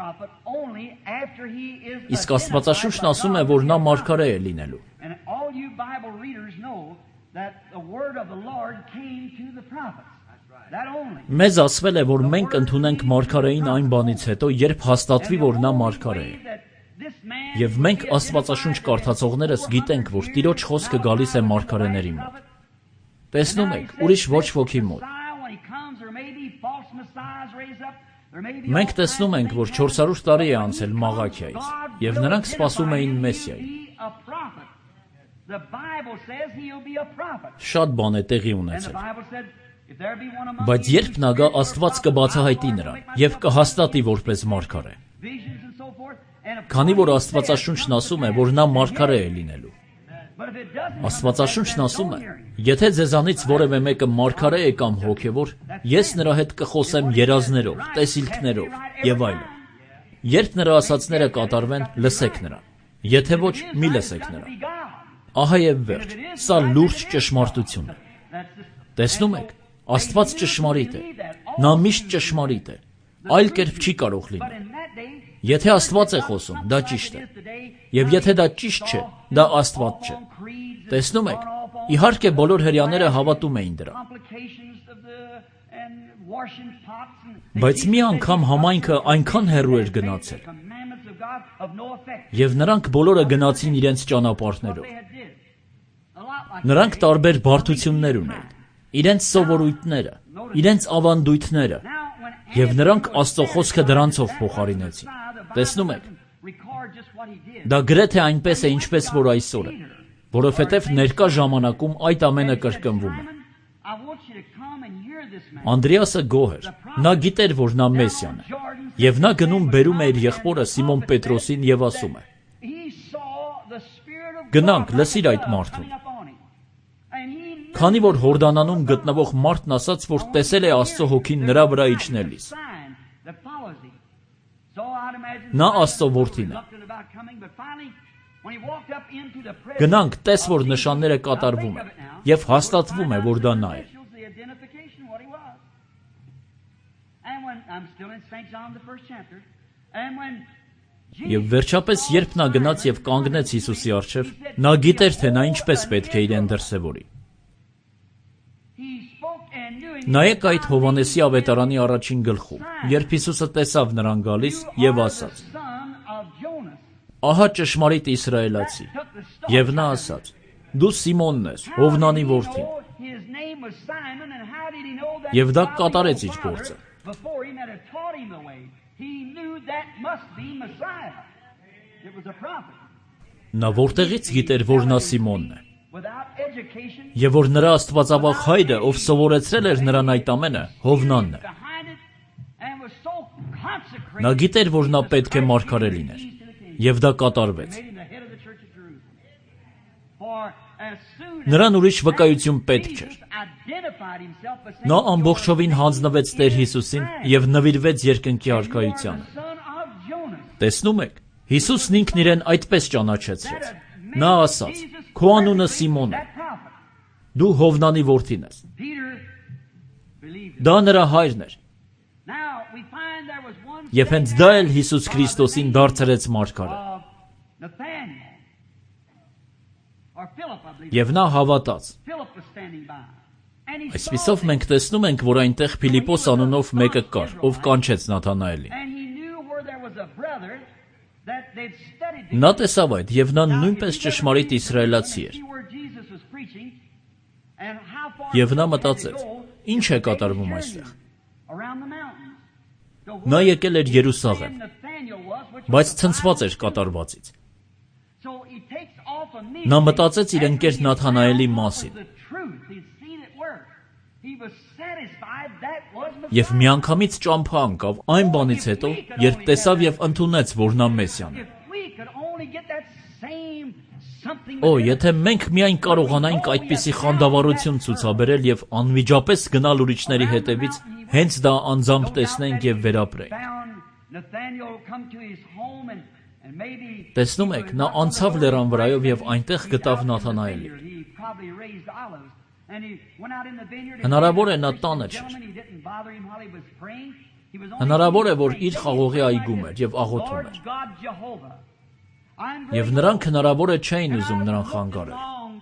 Իսկ Աստվածաշունչն ասում է, որ նա մարգարե է լինելու։ Մեզ ասվել է, որ մենք ընդունենք մարգարեին այն բանից հետո, երբ հաստատվի, որ նա մարգարե է։ Եվ մենք Աստվածաշունչ կարդացողներս գիտենք, որ Տիրոջ խոսքը գալիս է մարգարեների մոտ։ Տեսնում եք, ուրիշ ոչ ոքի մոտ։ Մենք տեսնում ենք, որ 400 տարի է անցել Մաղաքիայից, եւ նրանք սպասում էին Մեսիային։ Շատ բան է տեղի ունեցել։ Բայց երբ նա գա, Աստված կբացահայտի նրան եւ կհաստատի որպես մարգարե։ Քանի որ Աստվածաշունչն ասում է, որ նա մարգարե է լինելու։ Աստվածաշունչն ասում է. եթե ձեզանից որևէ մեկը մարգարե է կամ հոգևոր, ես նրա հետ կխոսեմ երազներով, տեսիլքներով եւ այլն։ Երբ նրա ասածները կատարվեն, լսեք նրան։ Եթե ոչ, մի լսեք նրան։ Ահա եւ վերջ, սա լուրջ ճշմարտություն է։ Տեսնում եք, Աստված ճշմարիտ է։ Նա միշտ ճշմարիտ է։ Այլ կերպ չի կարող լինել։ Եթե Աստված է խոսում, դա ճիշտ է։ Եվ եթե դա ճիշտ չէ, դա Աստված չէ։ Տեսնում եք, իհարկե բոլոր հրեաները հավատում էին դրան։ Բայց մի անգամ համայնքը այնքան հեռու էր գնացել։ Եվ նրանք բոլորը գնացին իրենց ճանապարհներով։ Նրանք տարբեր բարդություններ ունեին, իրենց սովորույթները, իրենց ավանդույթները, եւ նրանք Աստծո խոսքը դրանցով փոխարինեցին։ Տեսնում եք, դա գրեթե այնպես է, ինչպես որ այսօր է, որովհետեւ ներկա ժամանակում այդ ամենը կրկնվում է։ Անդրեասը գոհ էր, նա գիտեր, որ նա Մեսիան է, եւ նա գնում բերում է իր եղբորը Սիմոն Պետրոսին եւ ասում է. Գնանք, լսիր այդ մարդուն։ Քանի որ Հորդանանում գտնվող մարդն ասաց, որ տեսել է Աստծո հոգին նրա վրա իջնելիս։ Նա Աստծո որդին է։ Գնանք, տես, որ նշանները կատարվում են, եւ հաստատվում է, որ դա նա է։ Եվ վերջապես, երբ նա գնաց եւ կանգնեց Հիսուսի առջև, նա գիտեր, թե նա ինչպես պետք է իրեն դրսևորի։ Նայեք այդ Հովհաննեսի ավետարանի առաջին գլխում, երբ Հիսուսը տեսավ նրան գալիս եւ ասաց. «Ահա ճշմարիտ իսրայելացի», եւ նա ասաց. «Դու Սիմոնն ես, Հովնանի որդին»։ Եվ դա կատարեց իր գործը։ Նա որտեղից գիտեր, որ նա Սիմոնն է։ Եվ որ նրա աստվածավախ հայրը, ով սովորեցրել էր նրան այդ ամենը, Հովնանն է։ Նա գիտեր, որ նա պետք է մարգարե լիներ, եւ դա կատարվեց։ Նրան ուրիշ վկայություն պետք չէր։ Նա ամբողջովին հանձնվեց Տեր Հիսուսին եւ նվիրվեց երկնքի արքայությանը։ Տեսնում եք, Հիսուսն ինքն իրեն այդպես ճանաչեցրեց։ Նա ասաց. «Քո անունը Սիմոն է, դու Հովնանի որդին ես»։ Դա նրա հայրն էր։ Եվ հենց դա էլ Հիսուս Քրիստոսին դարձրեց մարգարե։ Եվ նա հավատաց։ Այսպիսով մենք տեսնում ենք, որ այնտեղ Փիլիպոս անունով մեկը կար, ով կանչեց Նաթանայելին։ Նա տեսավ այդ, եւ նա նույնպես ճշմարիտ իսրայելացի էր։ Եվ նա մտածեց. ինչ է կատարվում այստեղ։ Նա եկել էր Երուսաղեմ, բայց ցնցված էր կատարվածից։ Նա մտածեց իր ընկեր Նաթանայելի մասին։ Եվ միանգամից ճամփա անկավ այն բանից հետո, երբ տեսավ եւ ընդունեց, որ նա Մեսիան է։ Օ, եթե մենք միայն կարողանայինք այդպիսի խանդավառություն ցուցաբերել եւ անմիջապես գնալ ուրիշների հետևից, հենց դա անձամբ տեսնենք եւ վերապրենք։ Տեսնում եք, նա անցավ լեռան վրայով եւ այնտեղ գտավ Նաթանայելին։ Հնարավոր է նա տանը չէր։ Հնարավոր է, որ իր խաղողի այգում էր եւ աղոթում էր։ Եվ նրանք հնարավոր է չէին ուզում նրան խանգարել։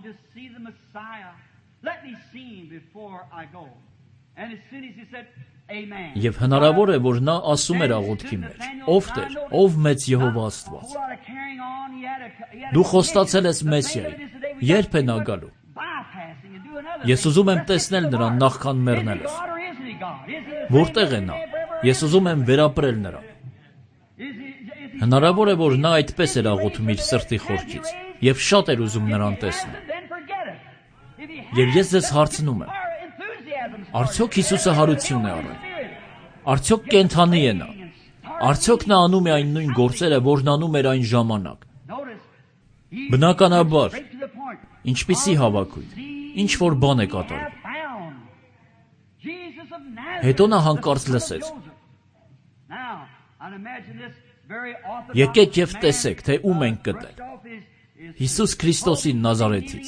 Եվ հնարավոր է, որ նա ասում էր աղոթքի մեջ. «Ով Տեր, ով մեծ Եհովա Աստված, դու խոստացել ես Մեսիայի, երբ է նա գալու։ Ես ուզում եմ տեսնել նրան նախքան մեռնելս։ Որտեղ է նա։ Ես ուզում եմ վերապրել նրան»։ Հնարավոր է, որ նա այդպես էր աղոթում իր սրտի խորքից եւ շատ էր ուզում նրան տեսնել։ Եվ ես ձեզ հարցնում եմ. արդյոք Հիսուսը հարություն է առել։ Արդյոք կենդանի է նա։ Արդյոք նա անում է այն նույն գործերը, որն անում էր այն ժամանակ։ Բնականաբար, ինչպիսի հավաքույթ, ինչ որ բան է կատարում։ Հետո նա հանկարծ լսեց. եկեք եւ տեսեք, թե ում ենք գտել։ Հիսուս Քրիստոսին Նազարեթից։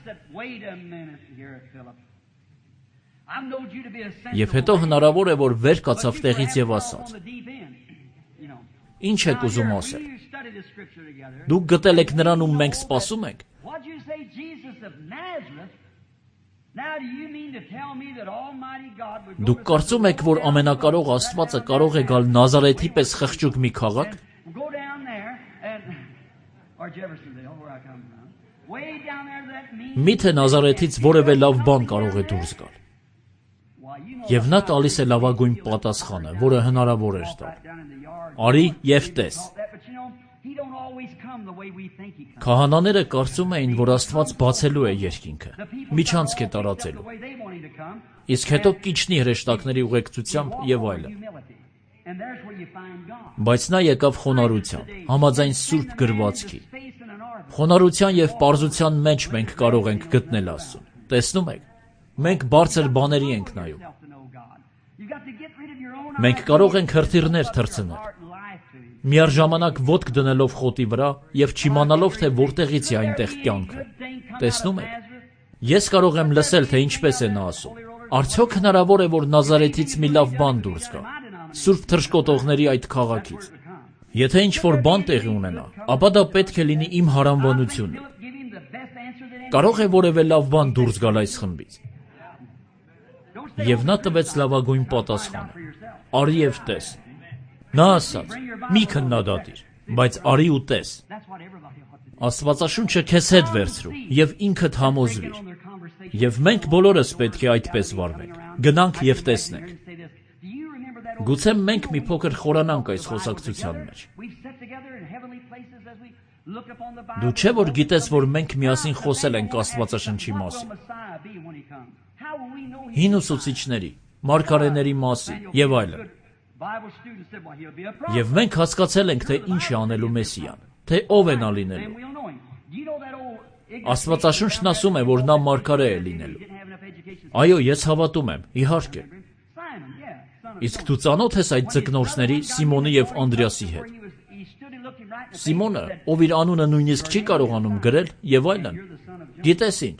Եվ հետո հնարավոր է, որ վեր կացավ տեղից եւ ասաց. ինչ եք ուզում ասել։ Դուք գտել եք նրան, ում մենք սպասում ենք։ Դուք կարծում եք, որ ամենակարող Աստվածը կարող է գալ Նազարեթի պես խղճուկ մի քաղաք։ Միթե Նազարեթից որևէ լավ բան կարող է դուրս գալ։ Եվ նա տալիս է լավագույն պատասխանը, որը հնարավոր էր տալ։ Արի եւ տես։ Քահանաները կարծում էին, որ Աստված բացելու է երկինքը, միջանցք է տարածելու, իսկ հետո կիջնի հրեշտակների ուղեկցությամբ եւ այլն։ Բայց նա եկավ խոնարհությամբ, համաձայն Սուրբ գրվածքի։ Խոնարհության եւ պարզության մեջ մենք կարող ենք գտնել Աստծուն։ Տեսնում եք, մենք բարձր բաների ենք նայում։ Մենք կարող ենք հրթիռներ թռցնել, միառժամանակ ոտք դնելով խոտի վրա եւ չիմանալով, թե որտեղից է այնտեղ կյանքը։ Տեսնում եք, ես կարող եմ լսել, թե ինչպես է նա ասում։ Արդյոք հնարավոր է, որ Նազարեթից մի լավ բան դուրս գա, սուրբ թռչկոտողների այդ քաղաքից։ Եթե ինչ-որ բան տեղի ունենա, ապա դա պետք է լինի իմ հարանվանությունը։ Կարող է որևէ լավ բան դուրս գալ այս խմբից։ Եվ նա տվեց լավագույն պատասխանը. արի և տես։ Նա ասաց. մի քննադատիր, բայց արի ու տես։ Աստվածաշունչը քեզ հետ վերցրու և ինքդ համոզվիր։ Եվ մենք բոլորս պետք է այդպես վարվենք։ Գնանք և տեսնենք։ Գուցե մենք մի փոքր խորանանք այս խոսակցության մեջ։ Դու չէ՞ որ գիտես, որ մենք միասին խոսել ենք Աստվածաշնչի մասին, հին ուսուցիչների, մարգարեների մասին և այլն։ Եվ մենք հասկացել ենք, թե ինչ է անելու Մեսիան, թե ով է նա լինելու։ Աստվածաշունչն ասում է, որ նա մարգարե է լինելու։ Այո, ես հավատում եմ, իհարկե։ Իսկ դու ծանոթ ես այդ ձկնորսների Սիմոնի և Անդրեասի հետ։ Սիմոնը, ով իր անունը նույնիսկ չի կարողանում գրել և այլն։ Գիտես ինչ։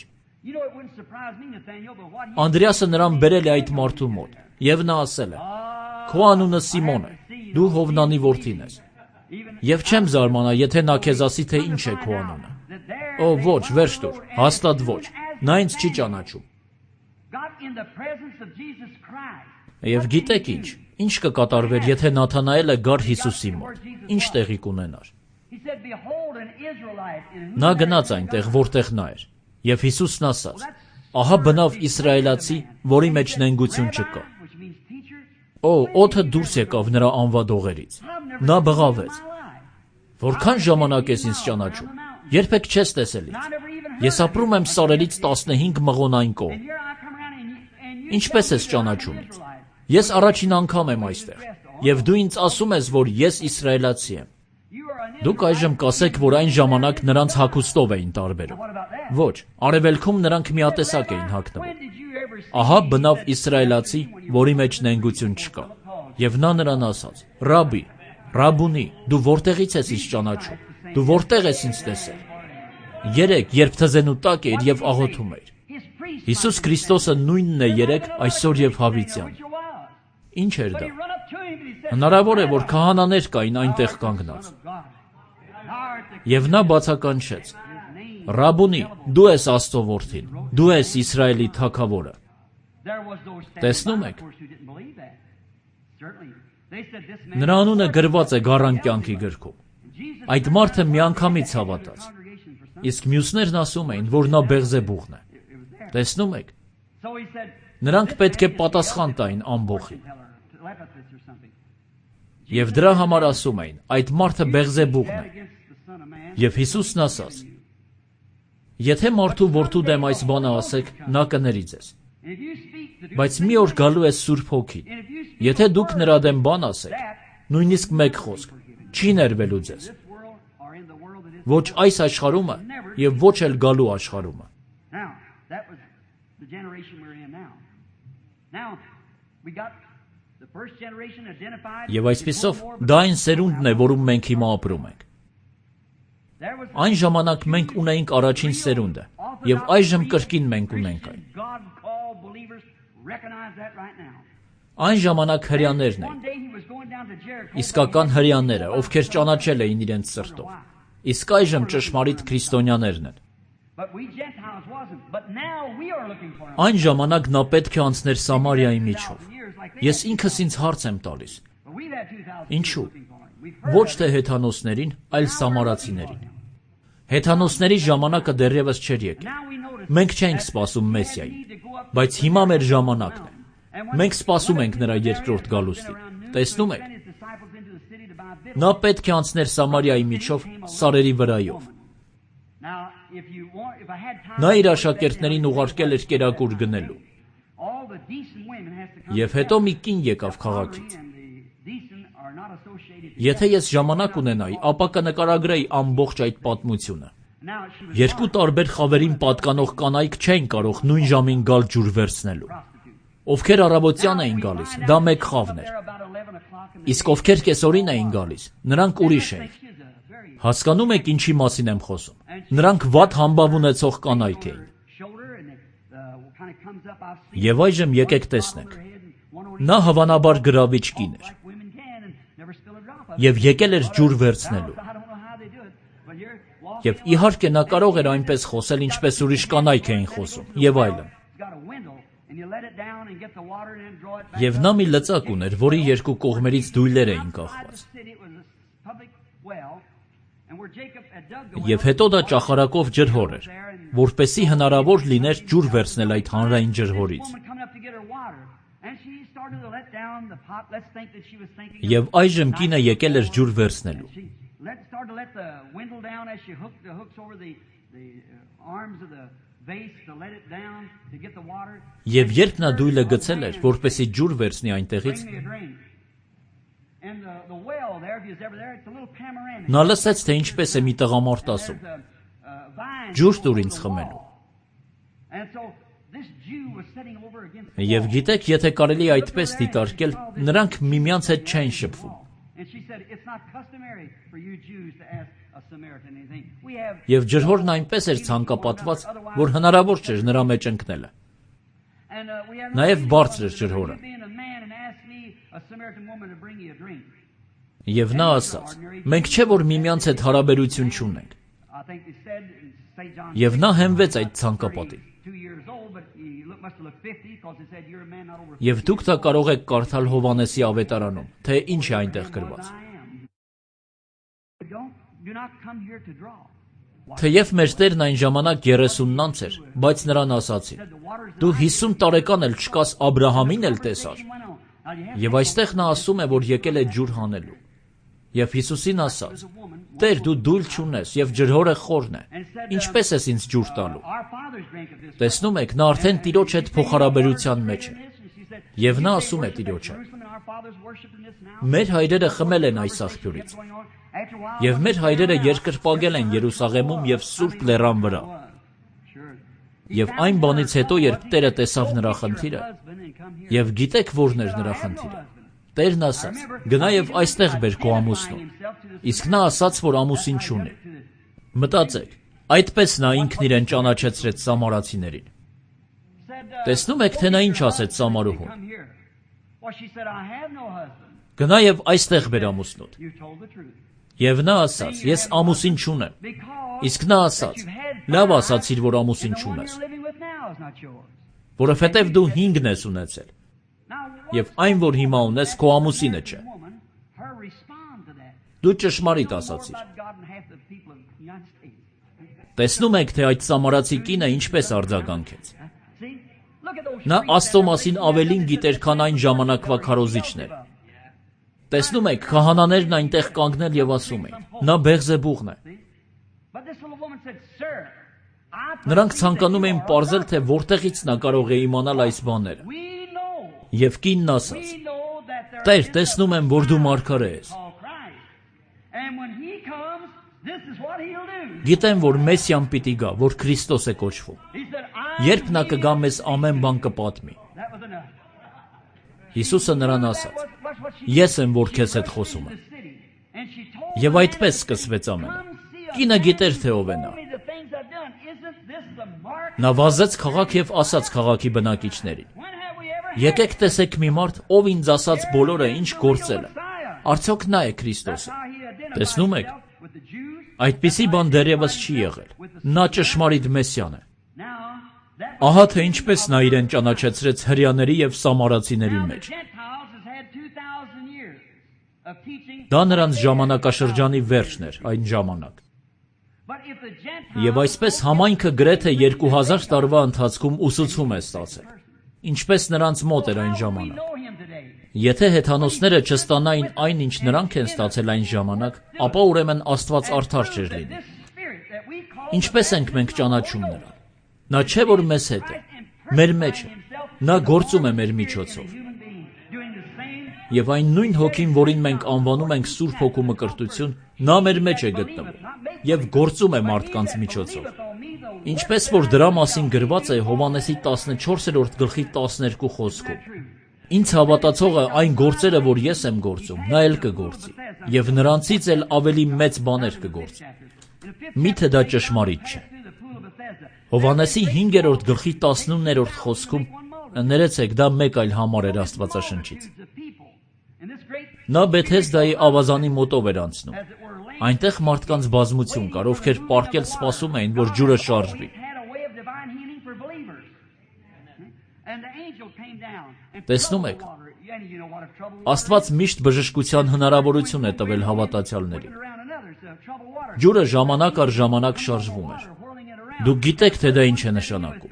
Անդրեասը նրան բերել է այդ մարդու մոտ, և նա ասել է. քո անունը Սիմոն է, դու Հովնանի որդին ես։ Եվ չեմ զարմանա, եթե նա քեզ ասի, թե ինչ է քո անունը։ Օ, ոչ, վերջ տուր, հաստատ ոչ, նա ինձ չի ճանաչում։ Եվ գիտեք ինչ կկատարվեր, եթե Նաթանայելը գար Հիսուսի մոտ, ինչ տեղի կունենար։ Նա գնաց այնտեղ, որտեղ նա էր, և Հիսուսն ասաց. ահա բնավ իսրայելացի, որի մեջ նենգություն չկա։ Օ, օդը դուրս եկավ նրա անվադողերից։ Նա բղավեց. որքան ժամանակ ես ինձ ճանաչում, երբեք չես տեսել ինձ։ Ես ապրում եմ սարերից 15 մղոնային կողմ։ Ինչպես ես ճանաչում ինձ։ Ես առաջին անգամ եմ այստեղ, և դու ինձ ասում ես, որ ես իսրայելացի եմ։ Դուք այժմ կասեք, որ այն ժամանակ նրանց հագուստով էին տարբերում։ Ոչ, արևելքում նրանք միատեսակ էին հագնվում։ Ահա բնավ իսրայելացի, որի մեջ նենգություն չկա։ Եվ նա նրան ասաց. Ռաբի, Ռաբունի, դու որտեղից ես ինձ ճանաչում։ Դու որտեղ ես ինձ տեսել։ Երեկ, երբ թզենու տակ էիր և աղոթում էիր։ Հիսուս Քրիստոսը նույնն է երեկ, այսօր և հավիտյան։ Ինչ էր դա։ Հնարավոր է, որ քահանաներ կային այնտեղ կանգնած։ Եվ նա բացականչեց. Ռաբունի, դու ես Աստծո որդին, դու ես Իսրայելի թագավորը։ Տեսնում եք։ Նրա անունը գրված է գառան կյանքի գրքում։ Այդ մարդը միանգամից հավատաց։ Իսկ մյուսներն ասում էին, որ նա Բեղզեբուղն է։ Տեսնում եք։ Նրանք պետք է պատասխան տային ամբոխին։ Եվ դրա համար ասում էին, այդ մարդը Բեղզեբուղն է։ Եվ Հիսուսն ասաց. եթե մարդու որդու դեմ այս բանը ասեք, նա կների ձեզ։ Բայց մի օր գալու է Սուրբ Հոգին։ Եթե դուք նրա դեմ բան ասեք, նույնիսկ մեկ խոսք, չի ներվելու ձեզ։ Ոչ այս աշխարհումը և ոչ էլ գալու աշխարհումը։ Եվ այսպիսով, դա այն սերունդն է, որում մենք հիմա ապրում ենք։ Այն ժամանակ մենք ունեինք առաջին սերունդը, և այժմ կրկին մենք ունենք այն։ Այն ժամանակ հրեաներն էին, իսկական հրեաները, ովքեր ճանաչել էին իրենց սրտով, իսկ այժմ ճշմարիտ քրիստոնյաներն են։ Այն ժամանակ նա պետք է անցներ Սամարիայի միջով։ Ես ինքս ինձ հարց եմ տալիս. ինչու՞։ Ոչ թե հեթանոսներին, այլ սամարացիներին։ Հեթանոսների ժամանակը դեռևս չէր եկել։ Մենք չենք սպասում Մեսիային, բայց հիմա մեր ժամանակն է։ Մենք սպասում ենք նրա երկրորդ գալուստին։ Տեսնում եք։ Նա պետք է անցներ Սամարիայի միջով սարերի վրայով։ Նա իր աշակերտներին ուղարկել էր կերակուր գնելու։ Եվ հետո մի կին եկավ քաղաքից։ Եթե ես ժամանակ ունենայի, ապա կնկարագրեի ամբողջ այդ պատմությունը։ Երկու տարբեր խավերին պատկանող կանայք չէին կարող նույն ժամին գալ ջուր վերցնելու։ Ովքեր առավոտյան էին գալիս, դա մեկ խավն էր։ Իսկ ովքեր կեսօրին էին գալիս, նրանք ուրիշ էին։ Հասկանում եք ինչի մասին եմ խոսում։ Նրանք վատ համբավ ունեցող կանայք էին։ Եվ այժմ եկեք տեսնենք։ Նա հավանաբար գրավիչ կին էր։ Եվ եկել էր ջուր վերցնելու։ Եվ իհարկե նա կարող էր այնպես խոսել, ինչպես ուրիշ կանայք էին խոսում, եւ այլն։ Եվ նա մի լծակ ուներ, որի երկու կողմերից դույլեր էին կախված։ Եվ հետո դա ճախարակով ջրհոր էր, որպեսզի հնարավոր լիներ ջուր վերցնել այդ հանրային ջրհորից։ Եվ այժմ կինը եկել էր ջուր վերցնելու։ Եվ երբ նա դույլը գցել էր, որպեսզի ջուր վերցնի այնտեղից, նա լսեց, թե ինչպես է մի տղամարդ ասում. «Ջուր տուր ինձ խմելու»։ Եվ գիտեք, եթե կարելի այդպես դիտարկել, նրանք միմյանց հետ չեն շփվում։ Եվ ջրհորն այնպես էր ցանկապատված, որ հնարավոր չէր նրա մեջ ընկնելը։ Նաև բարձր էր ջրհորը։ Եվ նա ասաց. «Մենք չէ որ միմյանց հետ հարաբերություն չունենք»։ Եվ նա հենվեց այդ ցանկապատին։ Եվ դուք դա կարող եք կարդալ Հովհաննեսի ավետարանում, թե ինչ է այնտեղ գրված։ Թեև մեր Տերն այն ժամանակ 30 անց էր, բայց նրան ասացին. «Դու 50 տարեկան էլ չկաս, Աբրահամին էլ տեսար»։ Եվ այստեղ նա ասում է, որ եկել է ջուր հանելու։ Եվ Հիսուսին ասաց. «Տեր, դու դույլ չունես, եւ ջրհորը խորն է, ինչպես ես ինձ ջուր տալու»։ Տեսնում եք, նա արդեն Տիրոջ հետ փոխհարաբերության մեջ է։ Եվ նա ասում է Տիրոջը. «Մեր հայրերը խմել են այս աղբյուրից, եւ մեր հայրերը երկրպագել են Երուսաղեմում եւ Սուրբ Լեռան վրա»։ Եվ այն բանից հետո, երբ Տերը տեսավ նրա խնդիրը, եւ գիտեք որն էր նրա խնդիրը, Տերն ասաց. «Գնա եւ այստեղ բեր քո ամուսնուն»։ Իսկ նա ասաց, որ ամուսին չունի։ Մտածեք, այդպես նա ինքն իրեն ճանաչեցրեց սամարացիներին։ Տեսնում եք, թե նա ինչ ասեց Սամարուհուն. «Գնա եւ այստեղ բեր ամուսնուդ»։ Եվ նա ասաց. «Ես ամուսին չունեմ»։ Իսկ նա ասաց. «Լավ ասացիր, որ ամուսին չունես, որովհետեւ դու 5 ես ունեցել, եւ այն, որ հիմա ունես, քո ամուսինը չէ»։ Դու ճշմարիտ ասացիր։ Տեսնում եք, թե այդ սամարացի կինը ինչպես արձագանքեց։ Նա Աստծո մասին ավելին գիտեր, քան այն ժամանակվա քարոզիչները։ Տեսնում եք, քահանաներն այնտեղ կանգնել եւ ասում էին. «Նա Բեղզեբուղն է»։ Նրանք ցանկանում էին պարզել, թե որտեղից նա կարող է իմանալ այս բաները։ Եվ կինն ասաց. «Տեր, տեսնում եմ, որ դու մարգարե ես։ Գիտեմ, որ Մեսիան պիտի գա, որ Քրիստոս է կոչվում։ Երբ նա կգա, մեզ ամեն բան կպատմի»։ Հիսուսը նրան ասաց. «Ես եմ, որ քեզ հետ խոսում եմ»։ Եվ այդպես սկսվեց ամենը։ Կինը գիտեր, թե ով է նա։ Նա վազեց քաղաք եւ ասաց քաղաքի բնակիչներին. «Եկեք տեսեք մի մարդ, ով ինձ ասաց բոլորը, ինչ գործել է։ Արդյոք նա է Քրիստոսը»։ Տեսնում եք, այդպիսի բան դեռևս չի եղել։ Նա ճշմարիտ Մեսիան է։ Ահա թե ինչպես նա իրեն ճանաչեցրեց հրեաների եւ սամարացիների մեջ։ Դա նրանց ժամանակաշրջանի վերջն էր այն ժամանակ։ Եվ այսպես համայնքը գրեթե 2000 տարվա ընթացքում ուսուցում է ստացել, ինչպես նրանց մոտ էր այն ժամանակ։ Եթե հեթանոսները չստանային այն, ինչ նրանք են ստացել այն ժամանակ, ապա ուրեմն Աստված արդար չէր լինի։ Ինչպես ենք մենք ճանաչում նրան։ Նա չէ, որ մեզ հետ է, մեր մեջ է։ Նա գործում է մեր միջոցով։ Եվ այն նույն հոգին, որին մենք անվանում ենք Սուրբ Հոգու մկրտություն, նա մեր մեջ է գտնվում եւ գործում է մարդկանց միջոցով։ Ինչպես որ դրա մասին գրված է Հովհաննեսի 14-րդ գլխի 12 խոսքում. «Ինձ հավատացողը այն գործերը, որ ես եմ գործում, նա էլ կգործի, եւ նրանցից էլ ավելի մեծ բաներ կգործի»։ Միթե դա ճշմարիտ չէ։ Հովհաննեսի 5-րդ գլխի 19-րդ խոսքում, ներեցեք, դա մեկ այլ համար էր Աստվածաշնչից։ Նա Բեթեսդայի ավազանի մոտով էր անցնում։ Այնտեղ մարդկանց բազմություն կար, ովքեր պառկել սպասում էին, որ ջուրը շարժվի։ Տեսնում եք, Աստված միշտ բժշկության հնարավորություն է տվել հավատացյալներին։ Ջուրը ժամանակ առ ժամանակ շարժվում էր։ Դուք գիտեք, թե դա ինչ է նշանակում։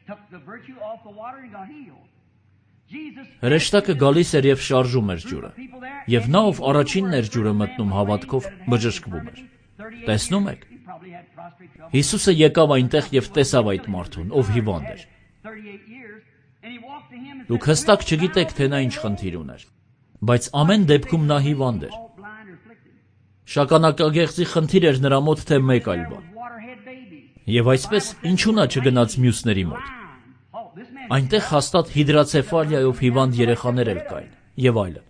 Հրեշտակը գալիս էր և շարժում էր ջուրը, և նա, ով առաջինն էր ջուրը մտնում հավատքով, բժշկվում էր։ Տեսնում եք։ Հիսուսը եկավ այնտեղ և տեսավ այդ մարդուն, ով հիվանդ էր։ Դուք հստակ չգիտեք, թե նա ինչ խնդիր ուներ, բայց ամեն դեպքում նա հիվանդ էր։ Շագանակագեղձի խնդիր էր նրա մոտ, թե մեկ այլ բան։ Եվ այսպես, ինչու նա չգնաց մյուսների մոտ։ Այնտեղ հաստատ հիդրացեֆալիայով հիվանդ երեխաներ էլ կային, և այլն։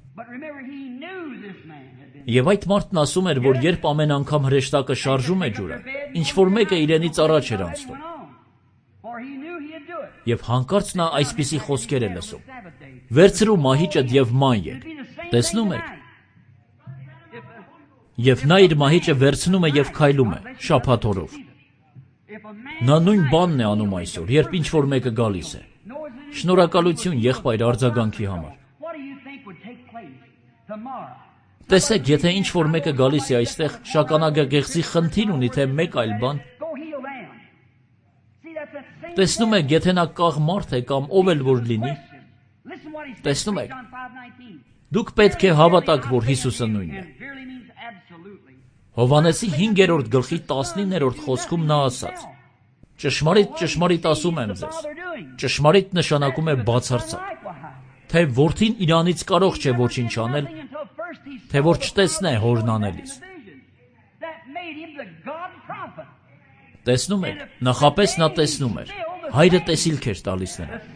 Եվ այդ մարդն ասում էր, որ երբ ամեն անգամ հրեշտակը շարժում է ջուրը, ինչ-որ մեկը իրենից առաջ էր անցնում։ Եվ հանկարծ նա այսպիսի խոսքեր է լսում. «Վերցրու մահիճդ և ման եկ»։ Տեսնում եք։ Եվ նա իր մահիճը վերցնում է և քայլում է, շաբաթօրով։ Նա նույն բանն է անում այսօր, երբ ինչ-որ մեկը գալիս է։ Շնորհակալություն, եղբայր, արձագանքի համար։ Տեսեք, եթե ինչ-որ մեկը գալիս է այստեղ, շագանակագեղձի խնդիր ունի, թե մեկ այլ բան, տեսնում եք, եթե նա կաղ մարդ է կամ ով էլ որ լինի, տեսնում եք, դուք պետք է հավատաք, որ Հիսուսը նույնն է։ Հովհաննեսի 5-րդ գլխի 19-րդ խոսքում նա ասաց. «Ճշմարիտ, ճշմարիտ ասում եմ ձեզ»։ Ճշմարիտ նշանակում է բացարձակ, թե որդին իրանից կարող չէ ոչինչ անել, թե որ չտեսնե հորն անելիս։ Տեսնում եք, նախապես նա տեսնում էր, հայրը տեսիլք էր տալիս նրան։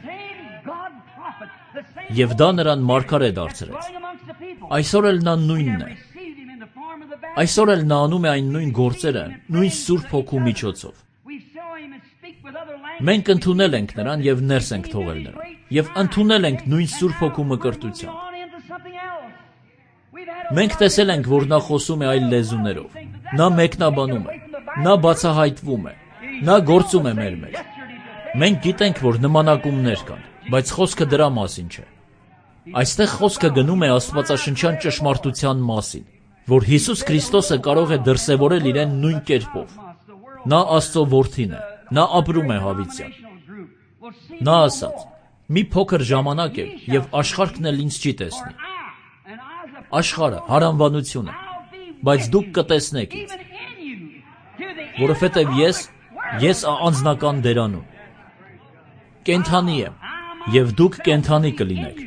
Եվ դա նրան մարգարե դարձրեց։ Այսօր էլ նա նույնն է։ Այսօր էլ նա անում է այն նույն գործերը, նույն Սուրբ Հոգու միջոցով։ Մենք ընդունել ենք նրան և ներս ենք թողել նրան, և ընդունել ենք նույն Սուրբ Հոգու մկրտությամբ։ Մենք տեսել ենք, որ նա խոսում է այլ լեզուներով, նա մեկնաբանում է, նա բացահայտվում է, նա գործում է մեր մեջ։ Մենք գիտենք, որ նմանակումներ կան, բայց խոսքը դրա մասին չէ։ Այստեղ խոսքը գնում է աստվածաշնչյան ճշմարտության մասին, որ Հիսուս Քրիստոսը կարող է դրսևորել իրեն նույն կերպով։ Նա Աստծո որդին է, նա ապրում է հավիտյան։ Նա ասաց. «Մի փոքր ժամանակ է, և աշխարհն էլ ինձ չի տեսնի»։ Աշխարհը, հարանվանությունը, բայց դուք կտեսնեք ինձ, որովհետև ես անձնական դերանում կենդանի եմ, և դուք կենդանի կլինեք։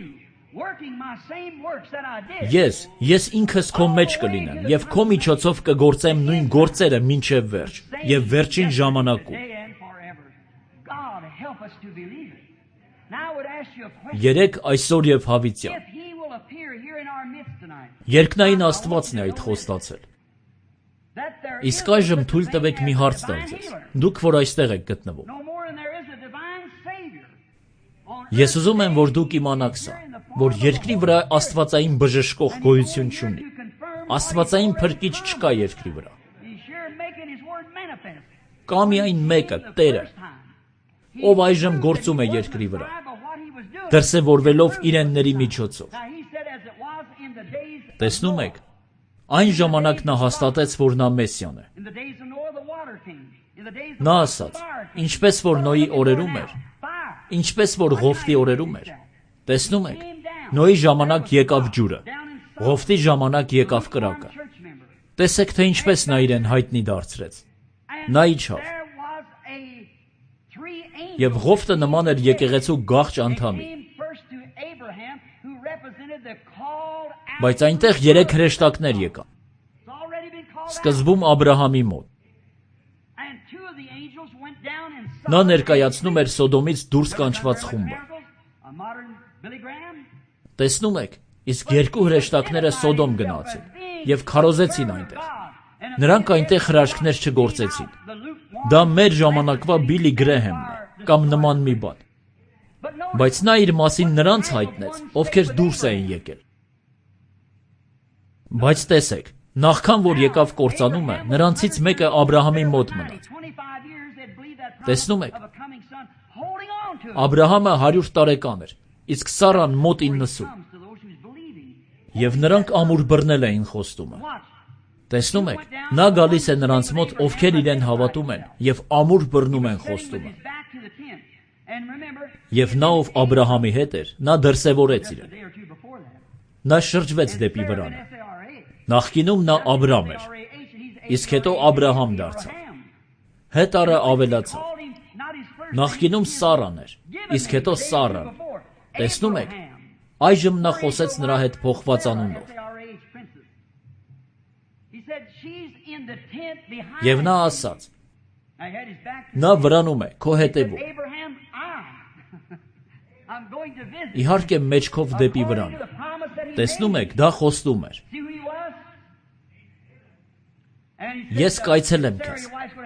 Ես ինքս քո մեջ կլինեմ, և քո միջոցով կգործեմ նույն գործերը մինչև վերջ, և վերջին ժամանակում։ Երեկ, այսօր և հավիտյան։ Երկնային Աստվածն է այդ խոստացել։ Իսկ այժմ թույլ տվեք մի հարց տալ ձեզ, դուք, որ այստեղ եք գտնվում։ Ես ուզում եմ, որ դուք իմանաք սա, որ երկրի վրա աստվածային բժշկող գոյություն չունի։ Աստվածային փրկիչ չկա երկրի վրա։ Կա միայն մեկը, Տերը, ով այժմ գործում է երկրի վրա, դրսևորվելով իրենների միջոցով։ Տեսնում եք, այն ժամանակ նա հաստատեց, որ նա Մեսիան է։ Նա ասաց, ինչպես որ Նոյի օրերում էր, ինչպես որ Ղովտի օրերում էր։ Տեսնում եք, Նոյի ժամանակ եկավ ջուրը, Ղովտի ժամանակ եկավ կրակը։ Տեսեք, թե ինչպես նա իրեն հայտնի դարձրեց։ Նա իջավ։ Եվ Ղովտը նման էր եկեղեցու գաղճ անդամի։ Բայց այնտեղ 3 հրեշտակներ եկան։ Սկզբում Աբրահամի մոտ։ Նա ներկայացնում էր Սոդոմից դուրս կանչված խումբը։ Տեսնում եք, իսկ 2 հրեշտակները Սոդոմ գնացին և քարոզեցին այնտեղ։ Նրանք այնտեղ հրաշքներ չգործեցին։ Դա մեր ժամանակվա Բիլի Գրեհեմն է, կամ նման մի բան։ Բայց նա իր մասին նրանց հայտնեց, ովքեր դուրս էին եկել։ Բայց տեսեք, նախքան որ եկավ կործանումը, նրանցից մեկը Աբրահամի մոտ մնաց։ Տեսնում եք, Աբրահամը 100 տարեկան էր, իսկ Սարան մոտ 90։ Եվ նրանք ամուր բռնել էին խոստումը։ Տեսնում եք, նա գալիս է նրանց մոտ, ովքեր իրեն հավատում են, եւ ամուր բռնում են խոստումը։ Եվ նա, ով Աբրահամի հետ էր, նա դրսևորեց իրեն։ Նա շրջվեց դեպի վրանը։ Նախկինում նա Աբրամ էր, իսկ հետո Աբրահամ դարձավ։ Հետարը ավելացավ։ Նախկինում Սարան էր, իսկ հետո Սարան։ Տեսնում եք, այժմ նա խոսեց նրա հետ փոխված անունով։ Եվ նա ասաց. նա վրանում է, քո հետևում։ Իհարկե մեջքով դեպի վրան։ Տեսնում եք, դա խոստում էր։ Ես կայցելեմ քեզ։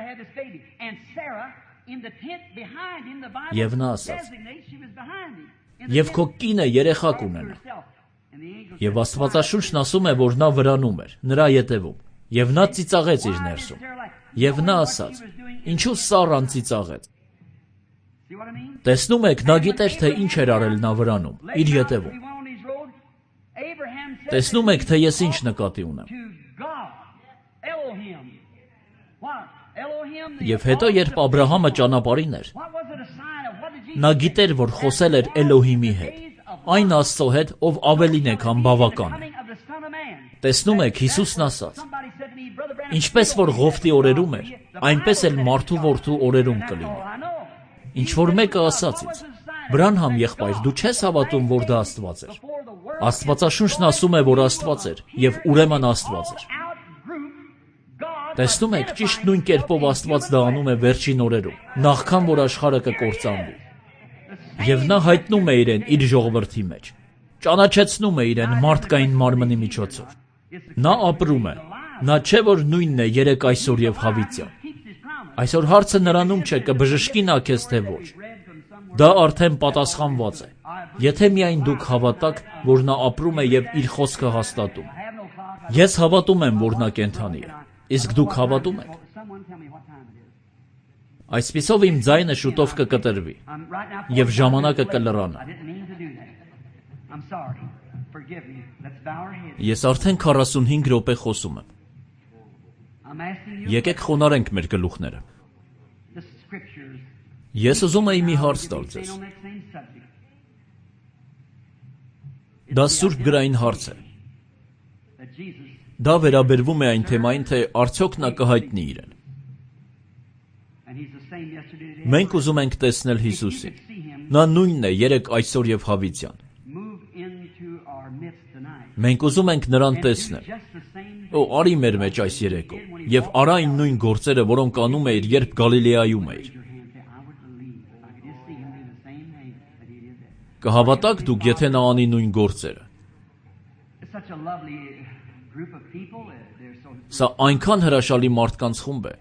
Եվ նա ասաց. եւ քո կինը երեխա կունենա։ Եվ Աստվածաշունչն ասում է, որ նա վրանում էր, նրա ետևում, եւ նա ծիծաղեց իր ներսում։ Եվ նա ասաց. ինչու Սարան ծիծաղեց։ Տեսնում եք, նա գիտեր, թե ինչ էր արել նա վրանում, իր ետևում։ Տեսնում եք, թե ես ինչ նկատի ունեմ։ Եվ հետո, երբ Աբրահամը ճանապարհին էր, նա գիտեր, որ խոսել էր Էլոհիմի հետ, այն Աստծո հետ, ով ավելին է, քան բավական է։ Տեսնում եք, Հիսուսն ասաց. ինչպես որ Ղովտի օրերում էր, այնպես էլ մարդու որդու օրերում կլինի։ Ինչ որ մեկը ասաց ինձ. Բրանհամ եղբայր, դու չես հավատում, որ դա Աստված էր։ Աստվածաշունչն ասում է, որ Աստված էր, եւ ուրեմն Աստված էր։ Տեսնում եք, ճիշտ նույն կերպով Աստված դա անում է վերջին օրերում, նախքան որ աշխարհը կկործանվի։ Եվ նա հայտնում է իրեն իր ժողովրդի մեջ, ճանաչեցնում է իրեն մարդկային մարմնի միջոցով։ Նա ապրում է, նա չէ որ նույնն է երեք այսօր եւ հավիտյան։ Այսօր հարցը նրանում չէ կբժշկի նա քեզ թե ոչ։ Դա արդեն պատասխանված է։ Եթե միայն դուք հավատաք, որ նա ապրում է եւ իր խոսքը հաստատում։ Ես հավատում եմ, որ նա կենդանի է։ Իսկ դուք հավատում եք։ Այսպիսով իմ ձայնը շուտով կկտրվի եւ ժամանակը կլռանա։ Ես արդեն 45 րոպե խոսում եմ։ Եկեք խոնարհենք մեր գլուխները։ Ես ուզում եմ մի հարց տալ ձեզ։ Դա սուրբ գրային հարց է։ Դա վերաբերվում է այն թեմային, թե արդյոք նա կհայտնի իրեն։ Մենք ուզում ենք տեսնել Հիսուսին։ Նա նույնն է երեք այսօր եւ հավիտյան։ Մենք ուզում ենք նրան տեսնել։ Արի մեր մեջ այս երեկո եւ արա այն նույն գործերը, որոնք անում էիր, երբ Գալիլեայում էիր։ Կհավատաք դուք, եթե նա անի նույն գործերը։ Սա այնքան հրաշալի մարդկանց խումբ է։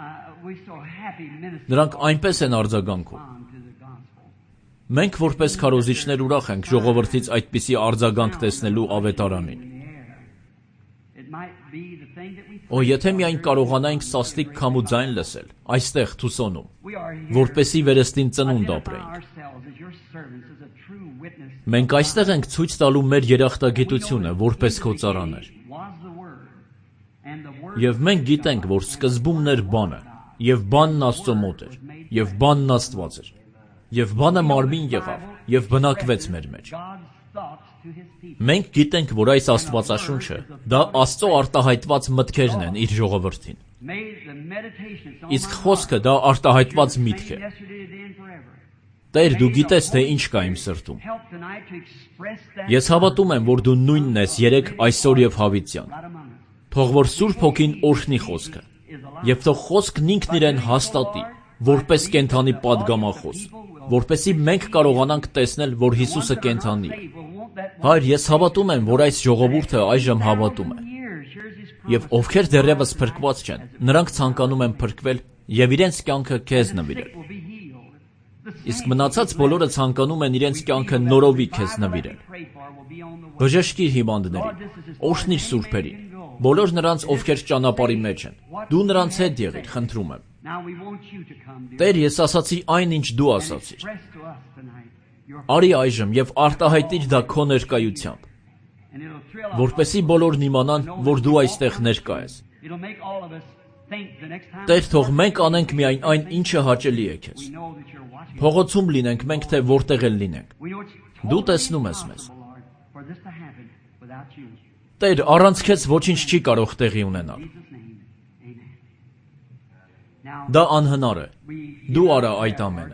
Նրանք այնպես են արձագանքում։ Մենք որպես քարոզիչներ ուրախ ենք ժողովրդից այդպիսի արձագանք տեսնելու ավետարանին։ Եթե միայն կարողանայինք սաստիկ քամու ձայն լսել, այստեղ Թուսոնում, որպեսի վերստին ծնունդ ապրեինք։ Մենք այստեղ ենք ցույց տալու մեր երախտագիտությունը, որպես քո ծառաներ։ Եվ մենք գիտենք, որ սկզբումն էր բանը, եւ բանն Աստծո մոտ էր, եւ բանն Աստված էր, եւ բանը մարմին եղավ, եւ բնակվեց մեր մեջ։ Մենք գիտենք, որ այս Աստվածաշունչը դա Աստծո արտահայտված մտքերն են իր ժողովրդին։ Իսկ խոսքը դա արտահայտված միտք է։ Տեր, դու գիտես, թե ինչ կա իմ սրտում։ Ես հավատում եմ, որ դու նույնն ես երեք այսօր եւ հավիտյան։ Թող որ Սուրբ Հոգին օրհնի խոսքը, եւ թող խոսքն ինքն իրեն հաստատի, որպես կենդանի падգամախոս, որպեսզի մենք կարողանանք տեսնել, որ Հիսուսը կենդանի է։ Հայր, ես հավատում եմ, որ այս ժողովուրդը այժմ հավատում է։ Եվ ովքեր դեռևս փրկված չեն, նրանք ցանկանում են փրկվել եւ իրենց կյանքը քեզ նվիրել։ Իսկ մնացած բոլորը ցանկանում են իրենց կյանքը նորովի քեզ նվիրել։ Բժշկիր հիվանդներին, օժնիր սուրբերին, բոլոր նրանց, ովքեր ճանապարհի մեջ են, դու նրանց հետ եղիր, խնդրում եմ։ Տեր, ես ասացի այն, ինչ դու ասացիր։ Արի այժմ եւ արտահայտիր դա քո ներկայությամբ, որպեսզի բոլորն իմանան, որ դու այստեղ ներկա ես։ Տեր, թող մենք անենք միայն այն, ինչը հաճելի է քեզ։ Փողոցում լինենք մենք, թե որտեղ էլ լինենք։ Դու տեսնում ես մեզ։ Տեր, առանց քեզ ոչինչ չի կարող տեղի ունենալ։ Դա անհնար է։ Դու արա այդ ամենը։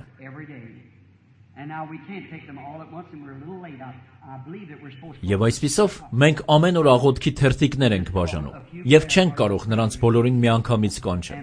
Եվ այսպիսով մենք ամեն օր աղոթքի թերթիկներ ենք բաժանում եւ չենք կարող նրանց բոլորին միանգամից կանչել։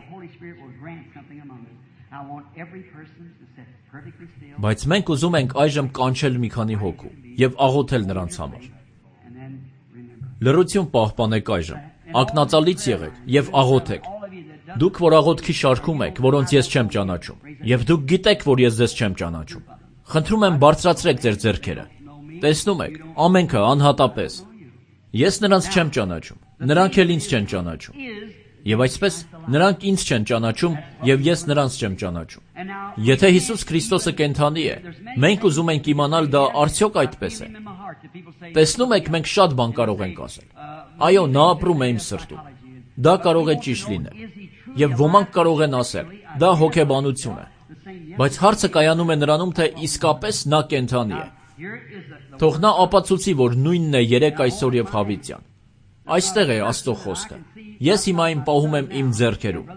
Բայց մենք ուզում ենք այժմ կանչել մի քանի հոգու եւ աղոթել նրանց համար։ Լռություն պահպանեք այժմ, ակնածալից եղեք եւ աղոթեք։ Դուք, որ աղոթքի շարքում եք, որոնց ես չեմ ճանաչում, եւ դուք գիտեք, որ ես ձեզ չեմ ճանաչում, խնդրում եմ բարձրացրեք ձեր ձեռքերը։ Տեսնում եք, ամենքը անհատապես։ Ես նրանց չեմ ճանաչում, նրանք էլ ինձ չեն ճանաչում։ Եվ այսպես, նրանք ինձ չեն ճանաչում, եւ ես նրանց չեմ ճանաչում։ Եթե Հիսուս Քրիստոսը կենդանի է, մենք ուզում ենք իմանալ դա արդյոք այդպես է։ Տեսնում եք, մենք շատ բան կարող ենք ասել։ Այո, նա ապրում է իմ սրտում։ Դա կարող է ճիշտ լինել։ Եվ ոմանք կարող են ասել, դա հոգեբանություն է։ Բայց հարցը կայանում է նրանում, թե իսկապես նա կենդանի է։ Թող նա ապացուցի, որ նույնն է երեկ, այսօր եւ հավիտյան։ Այստեղ է Աստծո խոսքը։ Ես հիմա այն պահում եմ իմ ձեռքերում։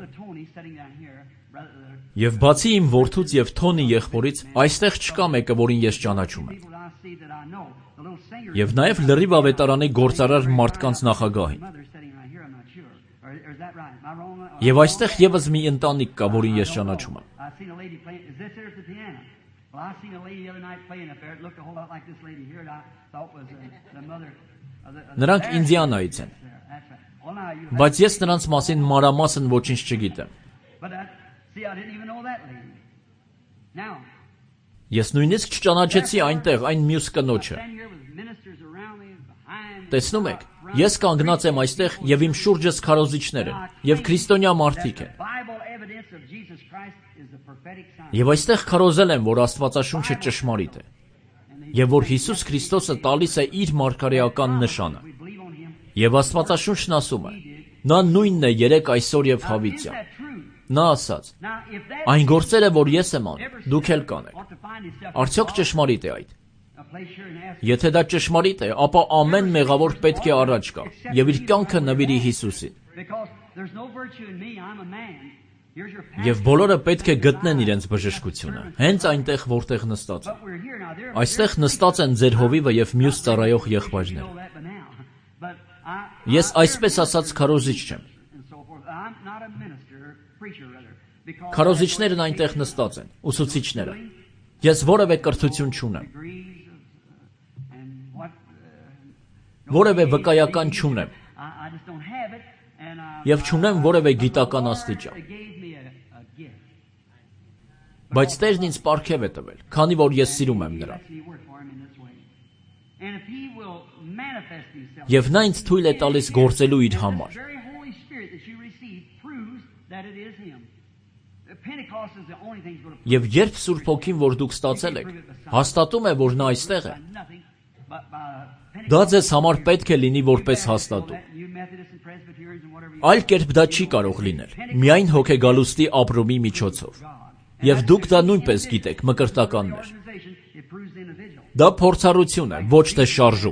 Եվ բացի իմ որդուց եւ Թոնի եղբորից, այստեղ չկա մեկը, որին ես ճանաչում եմ։ Եվ նաեւ լրիվ ավետարանի գործարար մարդկանց նախագահին։ Եվ այստեղ եւս մի ընտանիք կա, որին ես ճանաչում եմ։ Նրանք Ինդիանայից են։ Բայց ես նրանց մասին մանրամասն ոչինչ չգիտեմ։ Ես նույնիսկ չճանաչեցի այնտեղ այն մյուս կնոջը։ Տեսնում եք, ես կանգնած եմ այստեղ եւ իմ շուրջս քարոզիչներ են եւ քրիստոնյա մարդիկ են։ Եվ այստեղ քարոզել են, որ Աստվածաշունչը ճշմարիտ է եւ որ Հիսուս Քրիստոսը տալիս է իր մարգարեական նշանը։ Եվ Աստվածաշունչն ասում է. նա նույնն է երեկ, այսօր եւ հավիտյան։ Նա ասաց. այն գործերը, որ ես եմ անում, դուք էլ կանեք։ Արդյոք ճշմարիտ է այդ։ Եթե դա ճշմարիտ է, ապա ամեն մեղավոր պետք է առաջ գա եւ իր կյանքը նվիրի Հիսուսին։ Եվ բոլորը պետք է գտնեն իրենց բժշկությունը, հենց այնտեղ, որտեղ նստած են։ Այստեղ նստած են ձեր հովիվը եւ մյուս ծառայող եղբայրները։ Ես այսպես ասած քարոզիչ չեմ։ Քարոզիչներն այնտեղ նստած են, ուսուցիչները։ Ես որևէ կրթություն չունեմ։ Որևէ վկայական չունեմ։ Եվ չունեմ որևէ գիտական աստիճան։ Բայց Տերն ինձ պարգև է տվել, քանի որ ես սիրում եմ նրան։ Եվ նա ինձ թույլ է տալիս գործելու իր համար։ Եվ երբ Սուրբ Հոգին, որ դուք ստացել եք, հաստատում է, որ նա այստեղ է, դա ձեզ համար պետք է լինի որպես հաստատում։ Այլ կերպ դա չի կարող լինել, միայն հոգեգալուստի ապրումի միջոցով։ Եվ դուք դա նույնպես գիտեք, մկրտականներ։ Դա փորձառություն է, ոչ թե շարժում։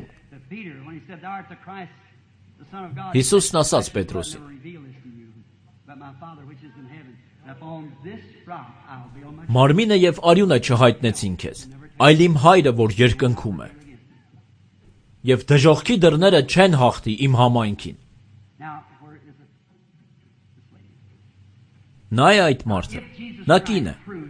Հիսուսն ասաց Պետրոսին. Մարմինը եւ արյունը չհայտնեցին քեզ, այլ իմ Հայրը, որ երկնքում է։ Եվ դժոխքի դռները չեն հաղթի իմ համայնքին։ Նա է այդ մարդը, նա կին է։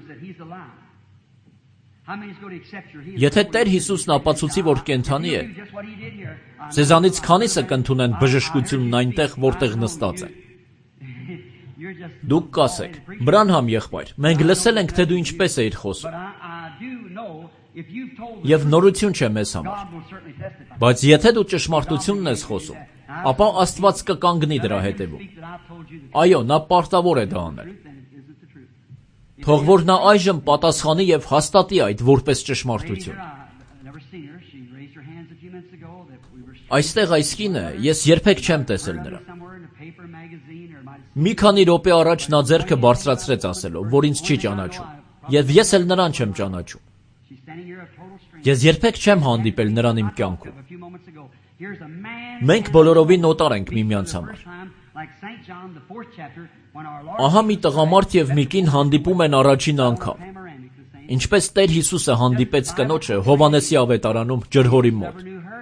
Եթե Տեր Հիսուսն ապացուցի, որ կենդանի է, ձեզանից քանիսը կընդունեն բժշկությունն այնտեղ, որտեղ նստած է։ Դուք կասեք. Բրանհամ եղբայր, մենք լսել ենք, թե դու ինչպես էիր խոսում։ Եվ նորություն չէ մեզ համար։ Բայց եթե դու ճշմարտությունն ես խոսում, ապա Աստված կկանգնի դրա հետևում։ Այո, նա պարտավոր է դա անել։ Թող որ նա այժմ պատասխանի եւ հաստատի այդ որպես ճշմարտություն։ Այստեղ այս կինը ես երբեք չեմ տեսել նրան։ Մի քանի րոպե առաջ նա ձեռքը բարձրացրեց ասելով, որ ինձ չի ճանաչում, եւ ես էլ նրան չեմ ճանաչում։ Ես երբեք չեմ հանդիպել նրան իմ կյանքում։ Մենք բոլորովին օտար ենք միմյանց համար։ Ահա մի տղամարդ եւ մի կին հանդիպում են առաջին անգամ։ Ինչպես Տեր Հիսուսը հանդիպեց կնոջը Հովհաննեսի ավետարանում ջրհորի մոտ։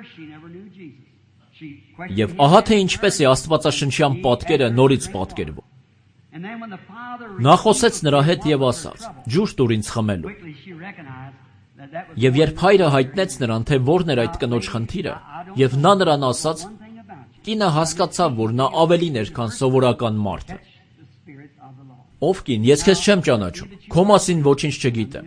Եվ ահա թե ինչպես է Աստվածաշնչյան պատկերը նորից պատկերվում։ Նա խոսեց նրա հետ եւ ասաց. «Ջուր տուր ինձ խմելու»։ Եվ երբ հայրը հայտնեց նրան, թե որն էր այդ կնոջ խնդիրը, եւ նա նրան ասաց, կինը հասկացավ, որ նա ավելին էր, քան սովորական մարդը։ Ով կին, ես քեզ չեմ ճանաչում, քո մասին ոչինչ չգիտեմ։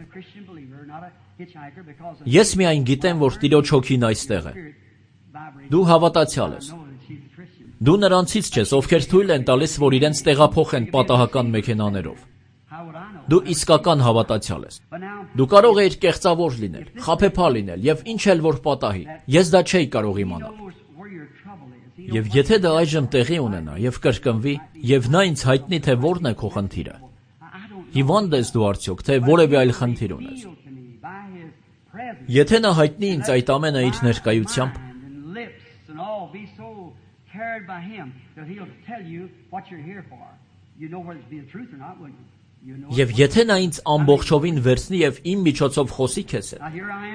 Ես միայն գիտեմ, որ Տիրոջ հոգին այստեղ է։ Դու հավատացյալ ես։ Դու նրանցից չես, ովքեր թույլ են տալիս, որ իրենց տեղափոխեն պատահական մեքենաներով։ Դու իսկական հավատացյալ ես։ Դու կարող էիր կեղծավոր լինել, խաբեբա լինել եւ ինչ էլ որ պատահի։ Ես դա չէի կարող իմանալ։ Եվ եթե դա այժմ տեղի ունենա եւ կրկնվի, եւ նա ինձ հայտնի, թե որն է քո խնդիրը։ Հիվանդ ես դու արդյոք, թե որևէ այլ խնդիր ունես։ Եթե նա հայտնի ինձ այդ ամենը իր ներկայությամբ, եւ եթե նա ինձ ամբողջովին վերցնի եւ իմ միջոցով խոսի քեզ հետ,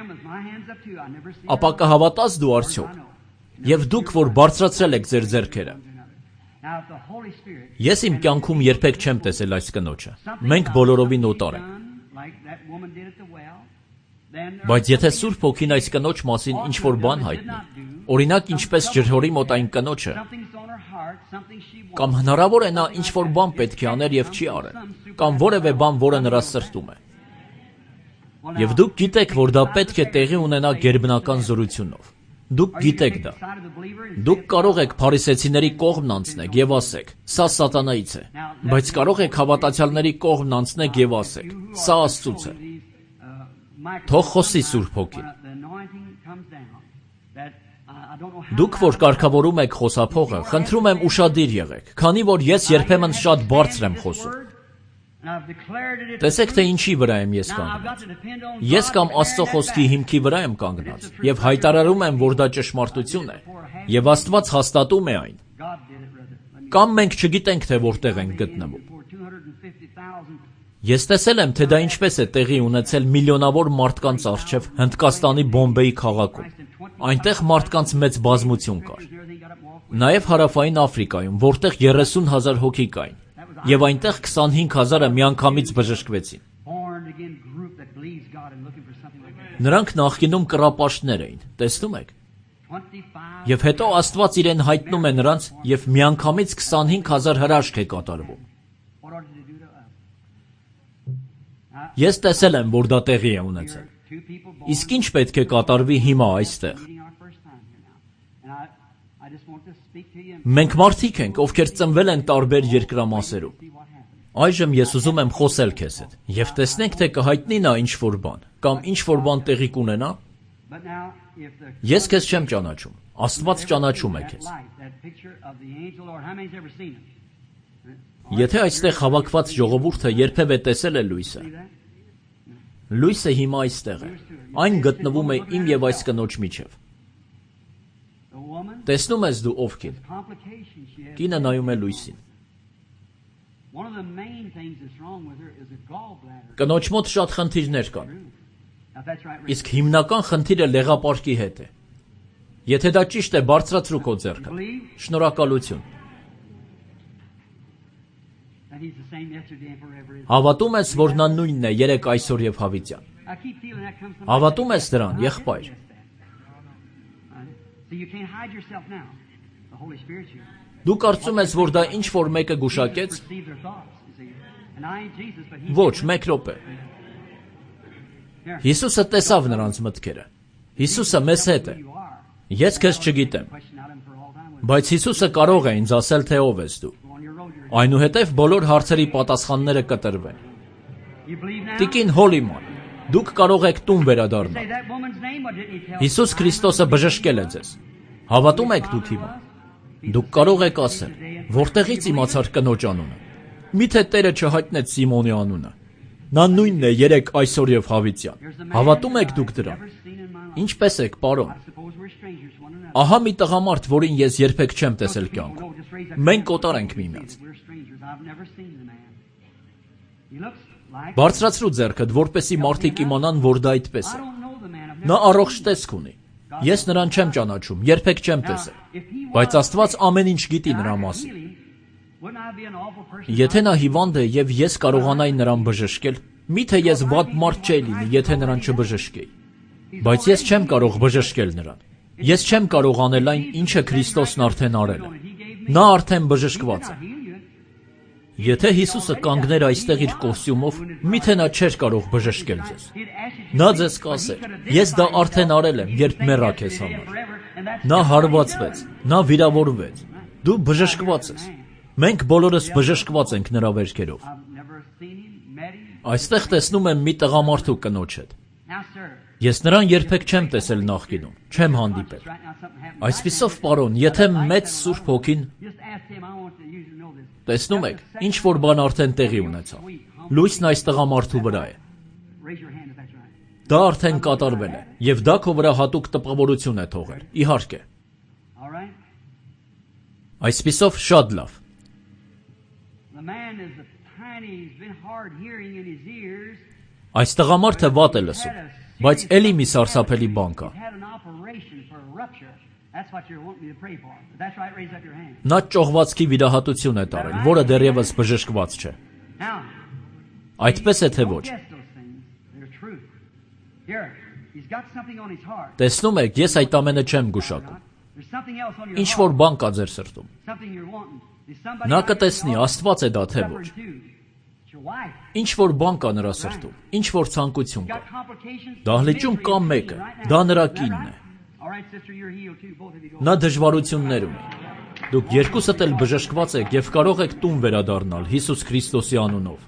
ապա կհավատաս դու արդյոք, եւ դուք, որ բարձրացրել եք ձեր ձեռքերը։ Ես իմ կյանքում երբեք չեմ տեսել այս կնոջը։ Մենք բոլորովին օտար ենք։ Բայց եթե Սուրբ Հոգին այս կնոջ մասին ինչ-որ բան հայտնի, օրինակ ինչպես ջրհորի մոտ այն կնոջը, կամ հնարավոր է նա ինչ-որ բան պետք է աներ եւ չի արել, կամ որևէ բան, որը նրա սրտում է։ Եվ դուք գիտեք, որ դա պետք է տեղի ունենա գերբնական զորությունով։ Դուք գիտեք դա։ Դուք կարող եք փարիսեցիների կողմն անցնեք եւ ասեք. «Սա սատանայից է», բայց կարող եք հավատացյալների կողմն անցնեք եւ ասեք. «Սա Աստծուց է»։ Թող խոսի Սուրբ Հոգին։ Դուք, որ կարգավորում եք խոսափողը, խնդրում եմ ուշադիր եղեք, քանի որ ես երբեմն շատ բարձր եմ խոսում։ Տեսեք, թե ինչի վրա եմ ես կանգնած։ Ես կամ Աստծո խոսքի հիմքի վրա եմ կանգնած եւ հայտարարում եմ, որ դա ճշմարտություն է, եւ Աստված հաստատում է այն։ Կամ մենք չգիտենք, թե որտեղ ենք գտնվում։ Ես տեսել եմ, թե դա ինչպես է տեղի ունեցել միլիոնավոր մարդկանց առջև Հնդկաստանի Բոմբեի քաղաքում։ Այնտեղ մարդկանց մեծ բազմություն կար։ Նաև Հարավային Աֆրիկայում, որտեղ 30,000 հոգի կային, եւ այնտեղ 25,000-ը միանգամից բժշկվեցին։ Նրանք նախկինում կռապաշտներ էին, տեսնում եք։ Եվ հետո Աստված իրեն հայտնում է նրանց եւ միանգամից 25,000 հրաշք է կատարվում։ Ես տեսել եմ, որ դա տեղի է ունեցել։ Իսկ ինչ պետք է կատարվի հիմա այստեղ։ Մենք մարդիկ ենք, ովքեր ծնվել են տարբեր երկրամասերում։ Այժմ ես ուզում եմ խոսել քեզ հետ, եւ տեսնենք, թե կհայտնի նա ինչ-որ բան, կամ ինչ-որ բան տեղի կունենա։ Ես քեզ չեմ ճանաչում, Աստված ճանաչում է քեզ։ Եթե այստեղ հավաքված ժողովուրդը երբևէ տեսել է լույսը, լույսը հիմա այստեղ է, այն գտնվում է իմ եւ այս կնոջ միջև։ Տեսնում ես դու ով կին։ Կինը նայում է լույսին։ Կնոջ մոտ շատ խնդիրներ կան։ Իսկ հիմնական խնդիրը լեղապարկի հետ է։ Եթե դա ճիշտ է, բարձրացրու քո ձեռքը։ Շնորհակալություն։ Հավատում ես, որ նա նույնն է երեկ, այսօր եւ հավիտյան։ Հավատում ես դրան, եղբայր։ Դու կարծում ես, որ դա ինչ-որ մեկը գուշակեց։ Ոչ, մեկ րոպե։ Հիսուսը տեսավ նրանց մտքերը։ Հիսուսը մեզ հետ է։ Ես քեզ չգիտեմ։ Բայց Հիսուսը կարող է ինձ ասել, թե ով ես դու։ Այնուհետև բոլոր հարցերի պատասխանները կտրվեն։ Տիկին Հոլիման, դուք կարող եք տուն վերադառնալ։ Հիսուս Քրիստոսը բժշկել է ձեզ։ Հավատում եք դուք հիմա։ Դուք կարող եք ասել, որտեղից իմացար կնոջ անունը։ Միթե Տերը չհայտնեց Սիմոնի անունը։ Նա նույնն է երեկ, այսօր եւ հավիտյան։ Հավատում եք դուք դրան։ Ինչպես եք, պարոն։ Ահա մի տղամարդ, որին ես երբեք չեմ տեսել կյանքում։ Մենք կոտար ենք միմյանց։ Բարձրացրու ձեռքդ, որպեսզի մարդիկ իմանան, որ դա այդպես է։ Նա առողջ տեսք ունի։ Ես նրան չեմ ճանաչում, երբեք չեմ տեսել, բայց Աստված ամեն ինչ գիտի նրա մասին։ Եթե նա հիվանդ է եւ ես կարողանայի նրան բժշկել, միթե ես վատ մարդ չէի լինի, եթե նրան չբժշկեի։ Բայց ես չեմ կարող բժշկել նրան։ Ես չեմ կարող անել այն, ինչը Քրիստոսն արդեն արել է։ Նա արդեն բժշկված է։ Եթե Հիսուսը կանգներ այստեղ իր կոստյումով, միթե նա չէր կարող բժշկել ձեզ։ Նա ձեզ կասեր, ես դա արդեն արել եմ, երբ մեռա քեզ համար։ Նա հարվածվեց, նա վիրավորվեց։ Դու բժշկված ես։ Մենք բոլորս բժշկված ենք նրա վերքերով։ Այստեղ տեսնում եմ մի տղամարդու կնոջ հետ։ Ես նրան երբեք չեմ տեսել նախկինում, չեմ հանդիպել։ Այսպիսով, պարոն, եթե մեծ Սուրբ Հոգին տեսնում եք, ինչ որ բան արդեն տեղի ունեցավ։ Լույսն այս տղամարդու վրա է։ Դա արդեն կատարվել է, եւ դա քո վրա հատուկ տպավորություն է թողել։ Իհարկե։ Այսպիսով շատ լավ։ Այս տղամարդը վատ է լսում, բայց էլի մի սարսափելի բան կա։ Նա ճողվածքի վիրահատություն է տարել, որը դեռևս բժշկված չէ։ Այդպես է թե ոչ։ Տեսնում եք, ես այդ ամենը չեմ գուշակում։ Ինչ որ բան կա ձեր սրտում։ Նա կտեսնի, Աստված է դա թե ոչ։ Ինչ որ բան կա նրա սրտում, ինչ որ ցանկություն կա։ Դահլիճում կա մեկը, դա նրա կինն է։ Նա դժվարություններ ունի։ Դուք երկուսդ էլ բժշկված եք եւ կարող եք տուն վերադառնալ Հիսուս Քրիստոսի անունով։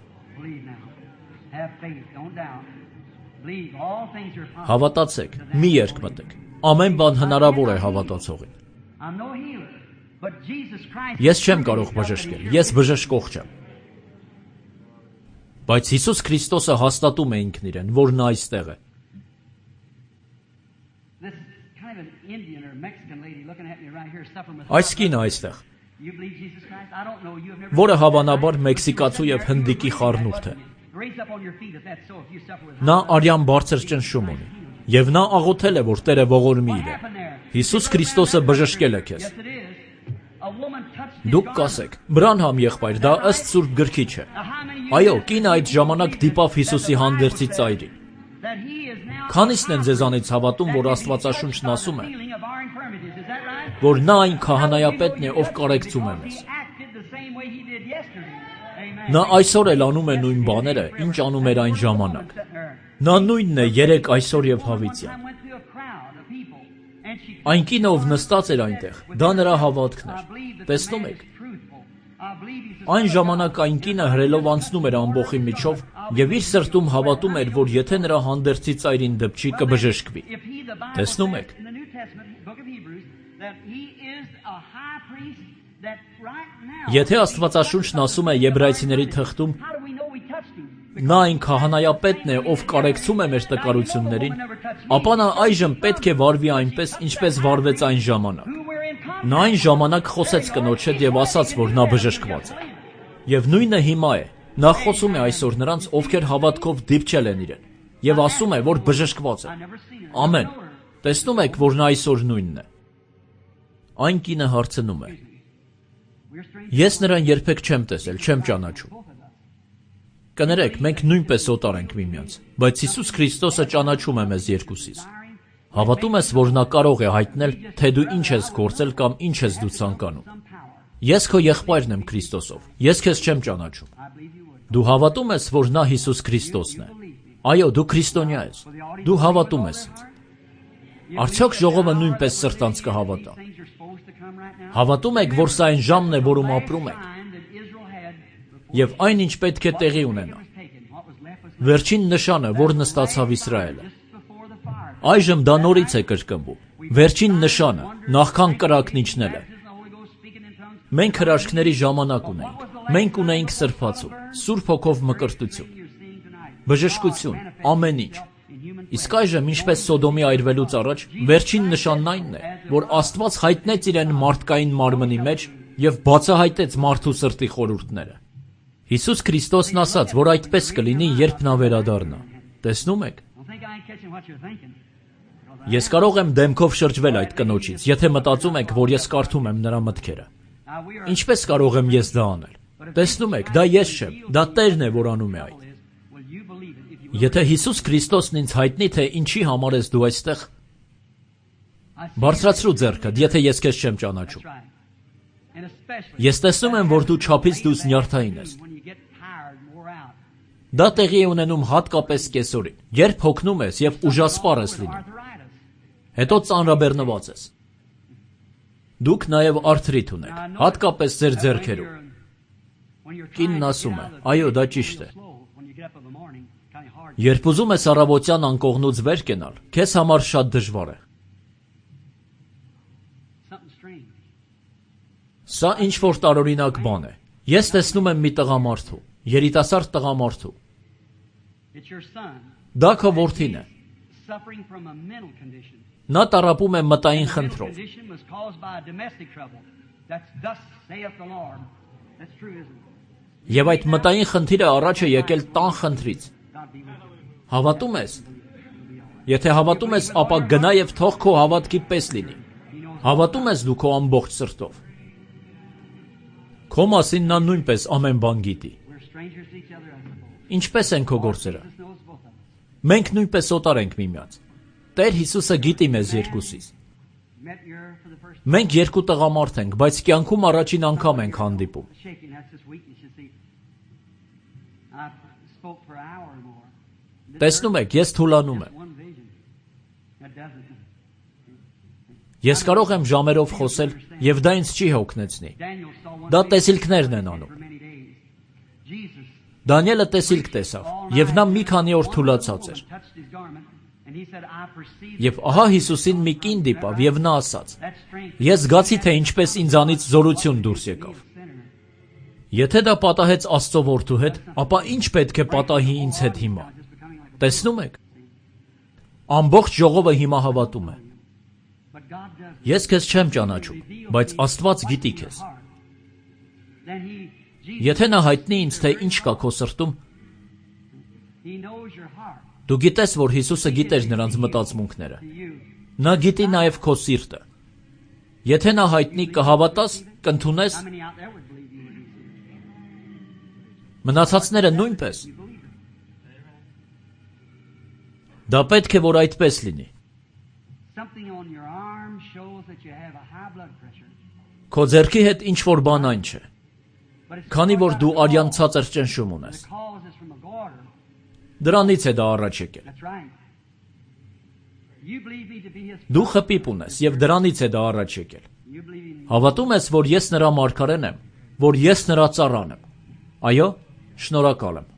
Հավատացեք, մի երկմտեք։ Ամեն բան հնարավոր է հավատացողին։ Ես չեմ կարող բժշկել, ես բժշկող չեմ։ Բայց Հիսուս Քրիստոսը հաստատում է ինքն իրեն, որ նա այստեղ է։ Այս կինը այստեղ, որը հավանաբար մեքսիկացու եւ հնդիկի խառնուրդ է։ Նա արյան բարձր ճնշում ունի, եւ նա աղոթել է, որ Տերը ողորմի իրեն։ Հիսուս Քրիստոսը բժշկել է քեզ։ Դուք կասեք, Բրանհամ եղբայր, դա ըստ Սուրբ գրքի չէ։ Այո, կինը այդ ժամանակ դիպավ Հիսուսի հանդերձի ծայրին։ Քանիսն են ձեզանից հավատում, որ Աստվածաշունչն ասում է, որ նա այն քահանայապետն է, ով կարեկցում է մեզ։ Նա այսօր էլ անում է նույն բաները, ինչ անում էր այն ժամանակ։ Նա նույնն է երեկ, այսօր եւ հավիտյան։ Այն կինը, ով նստած էր այնտեղ, դա նրա հավատքն էր։ Տեսնում եք։ Այն ժամանակ այն կինը հրելով անցնում էր ամբոխի միջով եւ իր սրտում հավատում էր, որ եթե նրա հանդերձի ծայրին դպչի, կբժշկվի։ Տեսնում եք։ Եթե Աստվածաշունչն ասում է Եբրայեցիների թղթում, նա այն քահանայապետն է, ով կարեկցում է մեր տկարություններին, ապա նա այժմ պետք է վարվի այնպես, ինչպես վարվեց այն ժամանակ։ Նա այն ժամանակ խոսեց կնոջ հետ եւ ասաց, որ նա բժշկված է։ Եվ նույնը հիմա է։ Նա խոսում է այսօր նրանց, ովքեր հավատքով դիպչել են իրեն, եւ ասում է, որ բժշկված է։ Ամեն։ Տեսնում եք, որ նա այսօր նույնն է։ Այն կինը հարցնում է. Ես նրան երբեք չեմ տեսել, չեմ ճանաչում։ Կներեք, մենք նույնպես օտար ենք միմյանց, բայց Հիսուս Քրիստոսը ճանաչում է մեզ երկուսիս։ Հավատում ես, որ նա կարող է հայտնել, թե դու ինչ ես գործել կամ ինչ ես դու ցանկանում։ Ես քո եղբայրն եմ Քրիստոսով, ես քեզ չեմ ճանաչում։ Դու հավատում ես, որ նա Հիսուս Քրիստոսն է։ Այո, դու քրիստոնյա ես, դու հավատում ես ինձ։ Արդյոք ժողովը նույնպես սրտանց կհավատա։ Հավատում եք, որ սա այն ժամն է, որում ապրում եք, և այն ինչ պետք է տեղի ունենա։ Վերջին նշանը, որ նստացավ Իսրայելը։ Այժմ դա նորից է կրկնվում։ Վերջին նշանը, նախքան կրակն իջնելը։ Մենք հրաշքների ժամանակ ունենք։ Մենք ունեինք սրբացում, Սուրբ Հոգով մկրտություն, բժշկություն, ամեն ինչ։ Իսկ այժմ, ինչպես Սոդոմի այրվելուց առաջ, վերջին նշանն այնն է, որ Աստված հայտնեց իրեն մարդկային մարմնի մեջ և բացահայտեց մարդու սրտի խորհուրդները։ Հիսուս Քրիստոսն ասաց, որ այդպես կլինի, երբ նա վերադառնա։ Տեսնում եք։ Ես կարող եմ դեմքով շրջվել այդ կնոջից, եթե մտածում եք, որ ես կարդում եմ նրա մտքերը։ Ինչպես կարող եմ ես դա անել։ Տեսնում եք, դա ես չեմ, դա Տերն է, որ անում է այդ։ Եթե Հիսուս Քրիստոսն ինձ հայտնի, թե ինչի համար ես դու այստեղ, բարձրացրու ձեռքդ, եթե ես քեզ չեմ ճանաչում։ Ես տեսնում եմ, որ դու չափից դուրս նյարդային ես։ Դա տեղի է ունենում հատկապես կեսօրին, երբ հոգնում ես և ուժասպառ ես լինում։ Հետո ծանրաբեռնված ես։ Դուք նաև արթրիթ ունեք, հատկապես ձեր ձեռքերում։ Կինն ասում է, այո, դա ճիշտ է։ Երբ ուզում ես առավոտյան անկողնուց վեր կենալ, քեզ համար շատ դժվար է։ Սա ինչ-որ տարօրինակ բան է։ Ես տեսնում եմ մի տղամարդու, երիտասարդ տղամարդու։ Դա քո որդին է։ Նա տառապում է մտային խնդրով։ Եվ այդ մտային խնդիրը առաջ է եկել տան խնդրից։ Հավատում ես։ Եթե հավատում ես, ապա գնա և թող քո հավատքի պես լինի։ Հավատում ես դու քո ամբողջ սրտով։ Քո մասին նա նույնպես ամեն բան գիտի։ Ինչպես են քո գործերը։ Մենք նույնպես օտար ենք միմյանց։ Տեր Հիսուսը գիտի մեզ երկուսիս։ Մենք երկու տղամարդ ենք, բայց կյանքում առաջին անգամ ենք հանդիպում։ Տեսնում եք, ես թուլանում եմ։ Ես կարող եմ ժամերով խոսել, և դա ինձ չի հոգնեցնի։ Դա տեսիլքներն են անում։ Դանիելը տեսիլք տեսավ, և նա մի քանի օր թուլացած էր։ Եվ ահա Հիսուսին մի կին դիպավ, և նա ասաց. ես զգացի, թե ինչպես ինձանից զորություն դուրս եկավ։ Եթե դա պատահեց Աստծո որդու հետ, ապա ինչ պետք է պատահի ինձ հետ հիմա։ Տեսնում եք։ Ամբողջ ժողովը հիմա հավատում է։ Ես քեզ չեմ ճանաչում, բայց Աստված գիտի քեզ։ Եթե նա հայտնի ինձ, թե ինչ կա քո սրտում, դու գիտես, որ Հիսուսը գիտեր նրանց մտածմունքները։ Նա գիտի նաև քո սիրտը։ Եթե նա հայտնի, կհավատաս, կընդունես։ Մնացածները նույնպես։ Դա պետք է, որ այդպես լինի։ Քո ձեռքի հետ ինչ-որ բան այն չէ, քանի որ դու արյան ցածր ճնշում ունես։ Դրանից է դա առաջ եկել։ Դու խփիպ ունես, և դրանից է դա առաջ եկել։ Հավատում ես, որ ես նրա մարգարեն եմ, որ ես նրա ծառան եմ։ Այո, շնորհակալ եմ։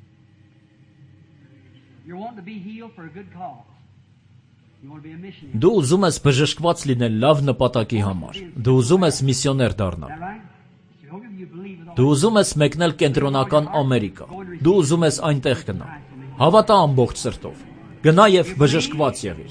Դու ուզում ես բժշկված լինել լավ նպատակի համար։ Դու ուզում ես միսիոներ դառնալ։ Դու ուզում ես մեկնել Կենտրոնական Ամերիկա։ Դու ուզում ես այնտեղ գնալ։ Հավատա ամբողջ սրտով։ Գնա և բժշկված եղիր։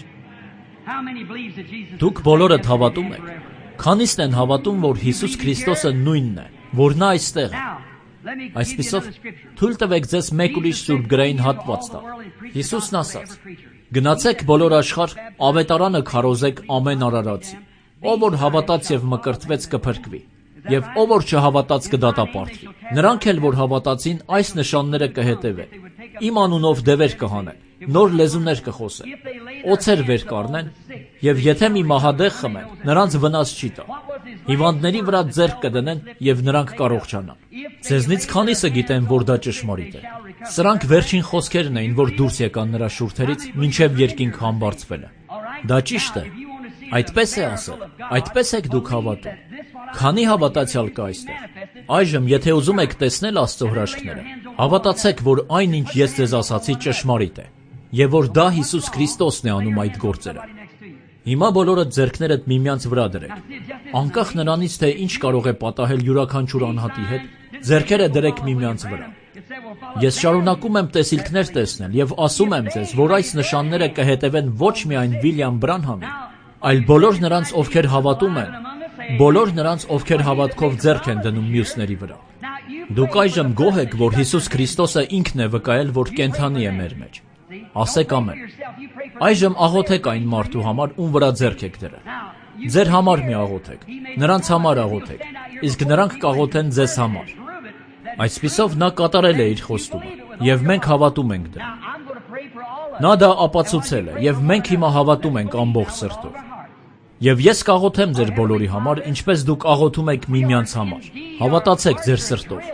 Դուք բոլորդ հավատում եք։ Քանիսն են հավատում, որ Հիսուս Քրիստոսը նույնն է, որ նա այստեղ է։ Այսպիսով, թույլ տվեք ձեզ մեկ ուրիշ սուրբգրային հատված տալ։ Հիսուսն ասաց. գնացեք բոլոր աշխարհ, ավետարանը քարոզեք ամեն արարածի։ Ով որ հավատաց և մկրտվեց կփրկվի, և ով որ չհավատաց կդատապարտվի։ Նրանք էլ, որ հավատացին, այս նշանները կհետևեն։ Իմ անունով դևեր կհանեն, նոր լեզուներ կխոսեն, օձեր վեր կառնեն, և եթե մի մահադեղ խմեն, նրանց վնաս չի տա։ Հիվանդների վրա ձեռք կդնեն, և նրանք կառողջանան։ Ձեզնից քանիսը գիտեն, որ դա ճշմարիտ է։ Սրանք վերջին խոսքերն էին, որ դուրս եկան նրա շուրթերից, մինչև երկինք համբարձվելը։ Դա ճիշտ է։ Այդպես է ասել։ Այդպես եք դուք հավատում։ Քանի հավատացյալ կա այստեղ։ Այժմ, եթե ուզում եք տեսնել Աստծո հրաշքները, հավատացեք, որ այն, ինչ ես ձեզ ասացի, ճշմարիտ է, եւ որ դա Հիսուս Քրիստոսն է անում այդ գործերը։ Հիմա բոլորը ձեռքներդ միմյանց վրա դրեք։ Անկախ նրանից, թե ինչ կարող է պատահել յուրաքանչյուր անհատի հետ, ձեռքերը դրեք միմյանց վրա։ Ես շարունակում եմ տեսիլքներ տեսնել եւ ասում եմ ձեզ, որ այս նշանները կհետևեն ոչ միայն Վիլյամ Բրանհամին, այլ բոլոր նրանց, ովքեր հավատում են, բոլոր նրանց, ովքեր հավատքով ձեռք են դնում մյուսների վրա։ Դուք այժմ գոհ եք, որ Հիսուս Քրիստոսը ինքն է վկայել, որ կենդանի է մեր մեջ։ Ասեք ամեն։ Այժմ աղոթեք այն մարդու համար, ում վրա ձեռք եք դրել։ Ձեր համար մի աղոթեք, նրանց համար աղոթեք, իսկ նրանք կաղոթեն ձեզ համար։ Այսպիսով նա կատարել է իր խոստումը, եւ մենք հավատում ենք դրան։ Նա դա ապացուցել է, եւ մենք հիմա հավատում ենք ամբողջ սրտով։ Եվ ես կաղոթեմ ձեր բոլորի համար, ինչպես դուք աղոթում եք միմյանց համար։ Հավատացեք ձեր սրտով։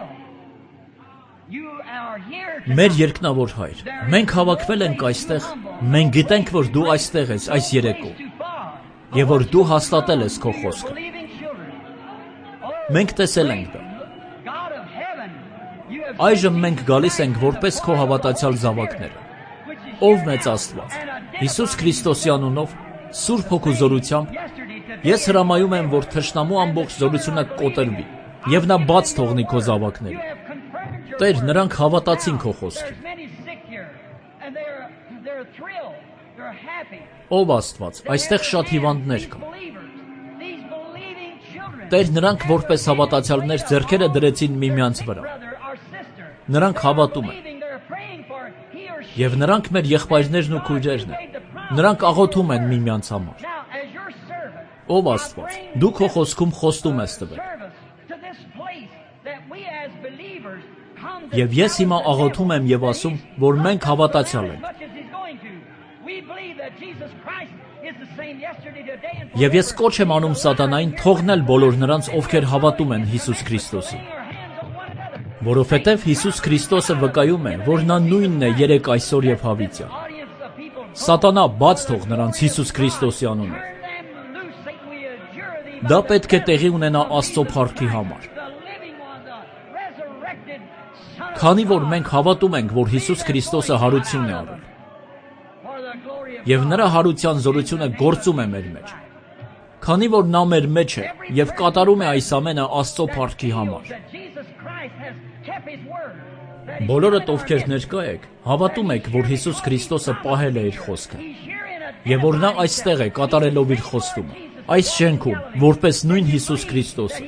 Մեր երկնավոր Հայր, մենք հավաքվել ենք այստեղ, մենք գիտենք, որ դու այստեղ ես այս երեկո, եւ որ դու հաստատել ես քո խոսքը։ Մենք տեսել ենք դա։ Այժմ մենք գալիս ենք որպես քո հավատացյալ զավակները։ Ով մեծ Աստված, Հիսուս Քրիստոսի անունով, Սուրբ Հոգու զորությամբ, ես հրամայում եմ, որ թշնամու ամբողջ զորությունը կոտրվի, եւ նա բաց թողնի քո զավակներին։ Տեր, նրանք հավատացին քո խոսքին։ Ով Աստված, այստեղ շատ հիվանդներ կան։ Տեր, նրանք որպես հավատացյալներ ձեռքերը դրեցին միմյանց վրա։ Նրանք հավատում են։ Եվ նրանք մեր եղբայրներն ու քույրերն են։ Նրանք աղոթում են միմյանց համար։ Ով Աստված, դու քո խոսքում խոստում ես տվել։ Եվ ես հիմա աղոթում եմ եւ ասում, որ մենք հավատացյալ ենք։ Եվ ես կոչ եմ անում սատանային թողնել բոլոր նրանց, ովքեր հավատում են Հիսուս Քրիստոսին։ Որովհետև Հիսուս Քրիստոսը վկայում է, որ նա նույնն է երեկ, այսօր եւ հավիտյան։ Սատանա, բաց թող նրանց Հիսուս Քրիստոսի անունով։ Դա պետք է տեղի ունենա Աստծո փառքի համար։ Քանի որ մենք հավատում ենք, որ Հիսուս Քրիստոսը հարությունն է արել, եւ նրա հարության զորությունը գործում է մեր մեջ, քանի որ նա մեր մեջ է եւ կատարում է այս ամենը Աստծո փառքի համար։ Բոլորդ, ովքեր ներկա եք, հավատում եք, որ Հիսուս Քրիստոսը պահել է իր խոսքը, եւ որ նա այստեղ է կատարելով իր խոստումը, այս շենքում, որպես նույն Հիսուս Քրիստոսը։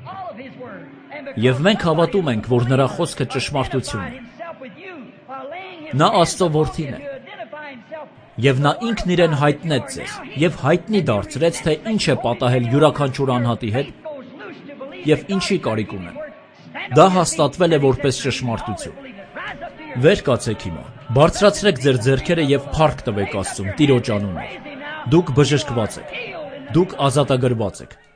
Եվ մենք հավատում ենք, որ նրա խոսքը ճշմարտություն է։ Նա Աստծո որդին է։ Եվ նա ինքն իրեն հայտնեց ձեզ եւ հայտնի դարձրեց, թե ինչ է պատահել յուրաքանչյուր անհատի հետ եւ ինչի կարիք ունեն։ Դա հաստատվել է որպես ճշմարտություն։ Վեր կացեք հիմա, բարձրացրեք ձեր ձեռքերը եւ փառք տվեք Աստծուն Տիրոջ անունով։ Դուք բժշկված եք։ Դուք ազատագրված եք։